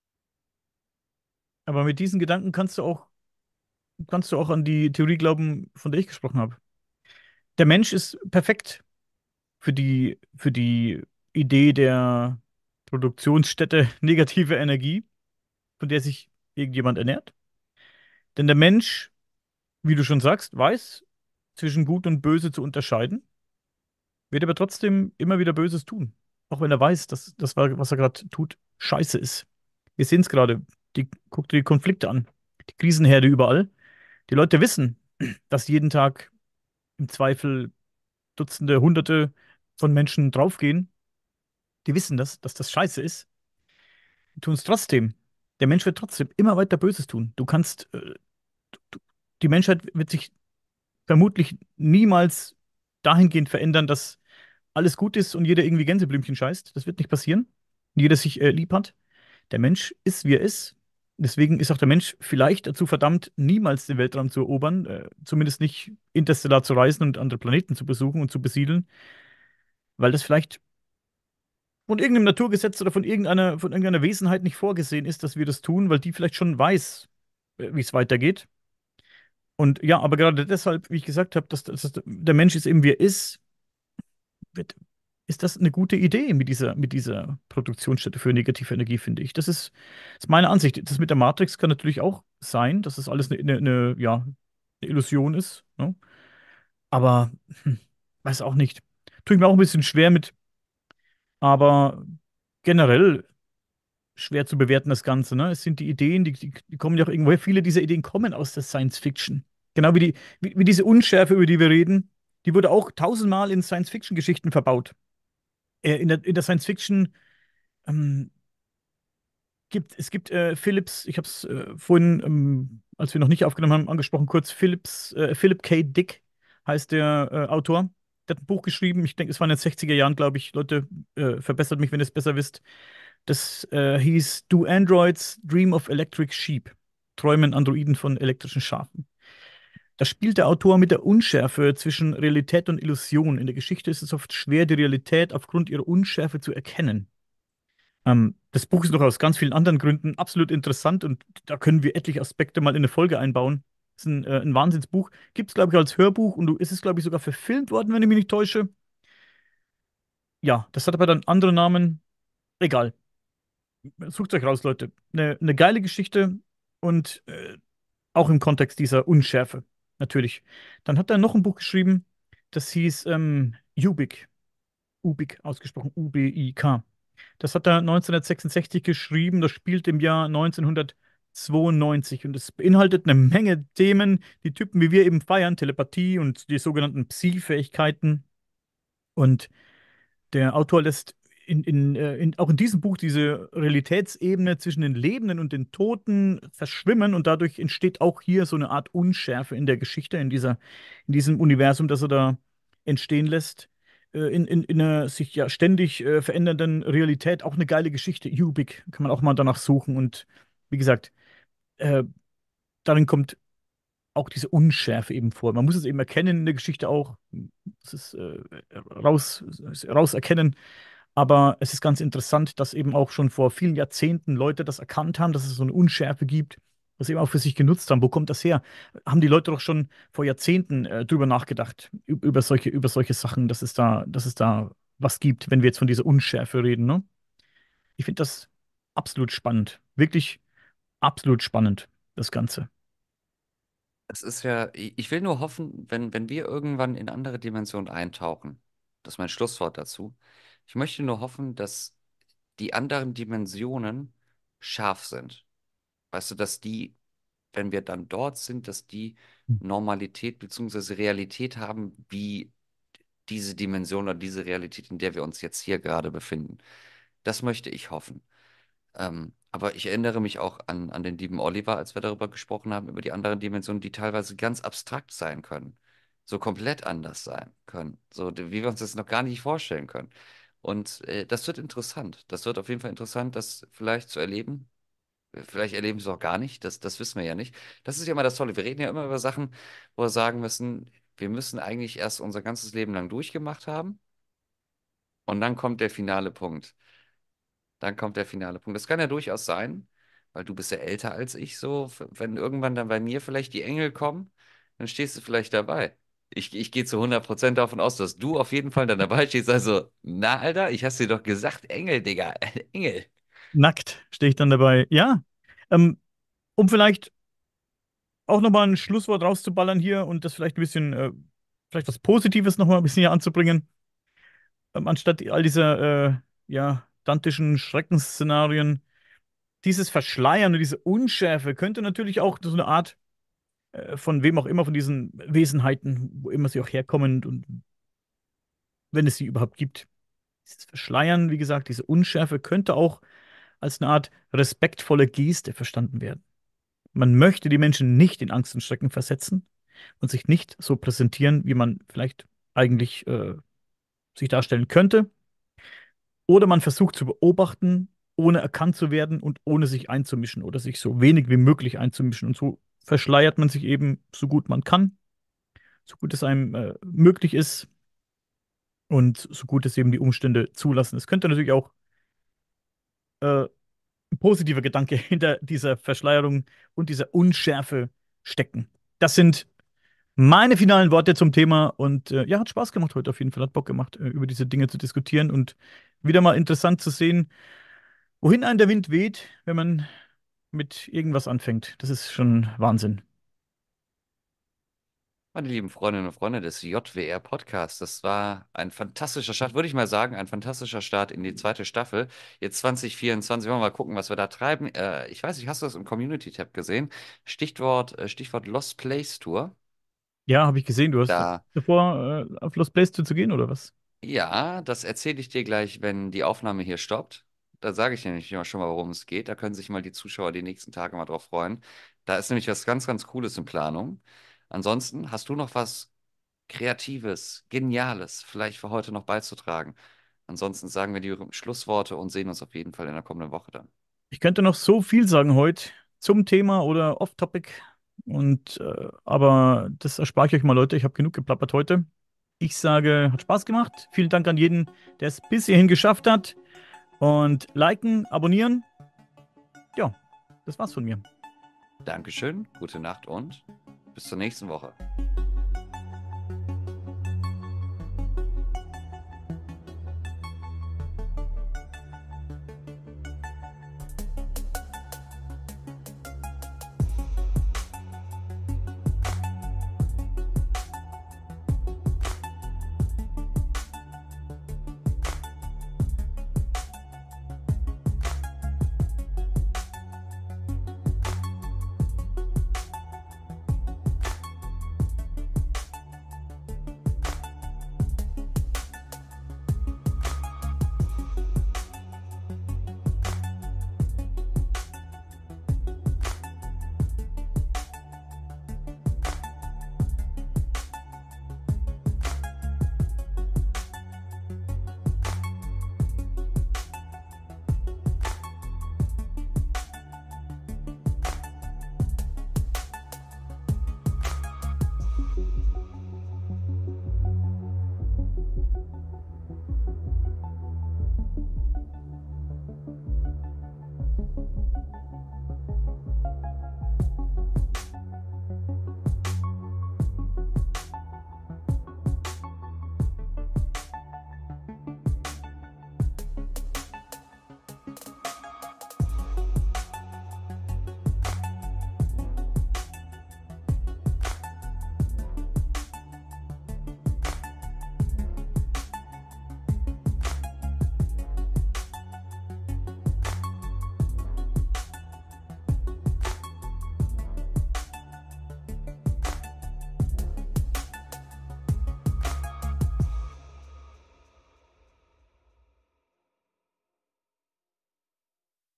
Aber mit diesen Gedanken kannst du auch, kannst du auch an die Theorie glauben, von der ich gesprochen habe. Der Mensch ist perfekt für die, für die Idee der Produktionsstätte negative Energie, von der sich irgendjemand ernährt. Denn der Mensch, wie du schon sagst, weiß zwischen Gut und Böse zu unterscheiden, wird aber trotzdem immer wieder Böses tun. Auch wenn er weiß, dass das, was er gerade tut, scheiße ist. Wir sehen es gerade. Die, guck dir die Konflikte an. Die Krisenherde überall. Die Leute wissen, dass jeden Tag im Zweifel Dutzende, Hunderte von Menschen draufgehen. Die wissen das, dass das scheiße ist. Die tun es trotzdem. Der Mensch wird trotzdem immer weiter Böses tun. Du kannst, äh, du, die Menschheit wird sich vermutlich niemals dahingehend verändern, dass alles gut ist und jeder irgendwie Gänseblümchen scheißt. Das wird nicht passieren. Jeder sich äh, lieb hat. Der Mensch ist, wie er ist. Deswegen ist auch der Mensch vielleicht dazu verdammt, niemals den Weltraum zu erobern, äh, zumindest nicht interstellar zu reisen und andere Planeten zu besuchen und zu besiedeln, weil das vielleicht von irgendeinem Naturgesetz oder von irgendeiner, von irgendeiner Wesenheit nicht vorgesehen ist, dass wir das tun, weil die vielleicht schon weiß, äh, wie es weitergeht. Und ja, aber gerade deshalb, wie ich gesagt habe, dass, dass der Mensch ist eben, wie er ist, wird, ist das eine gute Idee mit dieser, mit dieser Produktionsstätte für negative Energie, finde ich. Das ist, ist meine Ansicht. Das mit der Matrix kann natürlich auch sein, dass das alles eine, eine, eine ja, eine Illusion ist. Ne? Aber hm, weiß auch nicht. Tue ich mir auch ein bisschen schwer mit, aber generell schwer zu bewerten, das Ganze. Ne? Es sind die Ideen, die, die, die kommen ja auch irgendwoher. Viele dieser Ideen kommen aus der Science Fiction. Genau wie, die, wie, wie diese Unschärfe, über die wir reden, die wurde auch tausendmal in Science Fiction-Geschichten verbaut. Äh, in der, in der Science Fiction ähm, gibt es gibt äh, Phillips, ich habe es äh, vorhin, ähm, als wir noch nicht aufgenommen haben, angesprochen, kurz, Phillips, äh, Philip K. Dick heißt der äh, Autor. Der hat ein Buch geschrieben, ich denke, es war in den sechziger Jahren, glaube ich. Leute, äh, verbessert mich, wenn ihr es besser wisst. Das äh, hieß Do Androids Dream of Electric Sheep? Träumen Androiden von elektrischen Schafen. Da spielt der Autor mit der Unschärfe zwischen Realität und Illusion. In der Geschichte ist es oft schwer, die Realität aufgrund ihrer Unschärfe zu erkennen. Ähm, das Buch ist noch aus ganz vielen anderen Gründen absolut interessant und da können wir etliche Aspekte mal in eine Folge einbauen. Ist ein, äh, ein Wahnsinnsbuch. Gibt es, glaube ich, als Hörbuch und du, ist es, glaube ich, sogar verfilmt worden, wenn ich mich nicht täusche. Ja, das hat aber dann andere Namen. Egal. Sucht euch raus, Leute. Eine, eine geile Geschichte und äh, auch im Kontext dieser Unschärfe, natürlich. Dann hat er noch ein Buch geschrieben, das hieß ähm, Ubik. Ubik, ausgesprochen U B I K. Das hat er neunzehnhundertsechsundsechzig geschrieben, das spielt im Jahr neunzehnhundertzweiundneunzig und es beinhaltet eine Menge Themen, die Typen, wie wir eben feiern, Telepathie und die sogenannten Psi-Fähigkeiten. Und der Autor lässt in, in, äh, in, auch in diesem Buch diese Realitätsebene zwischen den Lebenden und den Toten verschwimmen und dadurch entsteht auch hier so eine Art Unschärfe in der Geschichte, in dieser, in diesem Universum, das er da entstehen lässt. Äh, In, in, in einer sich ja ständig äh, verändernden Realität auch eine geile Geschichte. Ubik kann man auch mal danach suchen. Und wie gesagt, äh, darin kommt auch diese Unschärfe eben vor. Man muss es eben erkennen in der Geschichte auch. Das ist äh, raus, raus erkennen. Aber es ist ganz interessant, dass eben auch schon vor vielen Jahrzehnten Leute das erkannt haben, dass es so eine Unschärfe gibt, das eben auch für sich genutzt haben. Wo kommt das her? Haben die Leute doch schon vor Jahrzehnten äh, drüber nachgedacht, ü- über solche, über solche Sachen, dass es da, dass es da was gibt, wenn wir jetzt von dieser Unschärfe reden, ne? Ich finde das absolut spannend. Wirklich absolut spannend, das Ganze. Es ist ja, ich ich will nur hoffen, wenn, wenn wir irgendwann in andere Dimensionen eintauchen, das ist mein Schlusswort dazu. Ich möchte nur hoffen, dass die anderen Dimensionen scharf sind. Weißt du, dass die, wenn wir dann dort sind, dass die Normalität bzw. Realität haben, wie diese Dimension oder diese Realität, in der wir uns jetzt hier gerade befinden. Das möchte ich hoffen. Ähm, aber ich erinnere mich auch an, an den lieben Oliver, als wir darüber gesprochen haben, über die anderen Dimensionen, die teilweise ganz abstrakt sein können. So komplett anders sein können. So, wie wir uns das noch gar nicht vorstellen können. Und äh, das wird interessant. Das wird auf jeden Fall interessant, das vielleicht zu erleben. Vielleicht erleben sie es auch gar nicht. Das, das wissen wir ja nicht. Das ist ja immer das Tolle. Wir reden ja immer über Sachen, wo wir sagen müssen, wir müssen eigentlich erst unser ganzes Leben lang durchgemacht haben. Und dann kommt der finale Punkt. Dann kommt der finale Punkt. Das kann ja durchaus sein, weil du bist ja älter als ich so. f- Wenn irgendwann dann bei mir vielleicht die Engel kommen, dann stehst du vielleicht dabei. Ich, ich gehe zu hundert Prozent davon aus, dass du auf jeden Fall dann dabei stehst. Also, na, Alter, ich hast dir doch gesagt, Engel, Digga, Engel. Nackt stehe ich dann dabei. Ja, ähm, um vielleicht auch nochmal ein Schlusswort rauszuballern hier und das vielleicht ein bisschen, äh, vielleicht was Positives nochmal ein bisschen hier anzubringen, ähm, anstatt all dieser, äh, ja, dantischen Schreckensszenarien. Dieses Verschleiern und diese Unschärfe könnte natürlich auch so eine Art, äh, von wem auch immer, von diesen Wesenheiten, wo immer sie auch herkommen und wenn es sie überhaupt gibt. Dieses Verschleiern, wie gesagt, diese Unschärfe könnte auch als eine Art respektvolle Geste verstanden werden. Man möchte die Menschen nicht in Angst und Schrecken versetzen und sich nicht so präsentieren, wie man vielleicht eigentlich äh, sich darstellen könnte. Oder man versucht zu beobachten, ohne erkannt zu werden und ohne sich einzumischen oder sich so wenig wie möglich einzumischen. Und so verschleiert man sich eben so gut man kann, so gut es einem äh, möglich ist und so gut es eben die Umstände zulassen. Es könnte natürlich auch äh, positiver Gedanke hinter dieser Verschleierung und dieser Unschärfe stecken. Das sind meine finalen Worte zum Thema und äh, ja, hat Spaß gemacht heute auf jeden Fall, hat Bock gemacht, äh, über diese Dinge zu diskutieren und wieder mal interessant zu sehen, wohin einen der Wind weht, wenn man mit irgendwas anfängt. Das ist schon Wahnsinn. Meine lieben Freundinnen und Freunde des J W R Podcasts, das war ein fantastischer Start, würde ich mal sagen, ein fantastischer Start in die zweite Staffel. Jetzt zwanzig vierundzwanzig, wollen wir mal gucken, was wir da treiben. Äh, ich weiß nicht, hast du das im Community-Tab gesehen? Stichwort, äh, Stichwort Lost Place Tour. Ja, habe ich gesehen, du hast Da, davor, äh, auf Lost Place zu gehen, oder was? ja, das erzähle ich dir gleich, wenn die Aufnahme hier stoppt. Da sage ich dir nämlich immer schon mal, worum es geht. Da können sich mal die Zuschauer die nächsten Tage mal drauf freuen. Da ist nämlich was ganz, ganz Cooles in Planung. Ansonsten, hast du noch was Kreatives, Geniales vielleicht für heute noch beizutragen? Ansonsten sagen wir die Schlussworte und sehen uns auf jeden Fall in der kommenden Woche dann. Ich könnte noch so viel sagen heute zum Thema oder off-topic. Und äh, aber das erspare ich euch mal, Leute. Ich habe genug geplappert heute. Ich sage, hat Spaß gemacht. Vielen Dank an jeden, der es bis hierhin geschafft hat. Und liken, abonnieren. Ja, das war's von mir. Dankeschön, gute Nacht und bis zur nächsten Woche.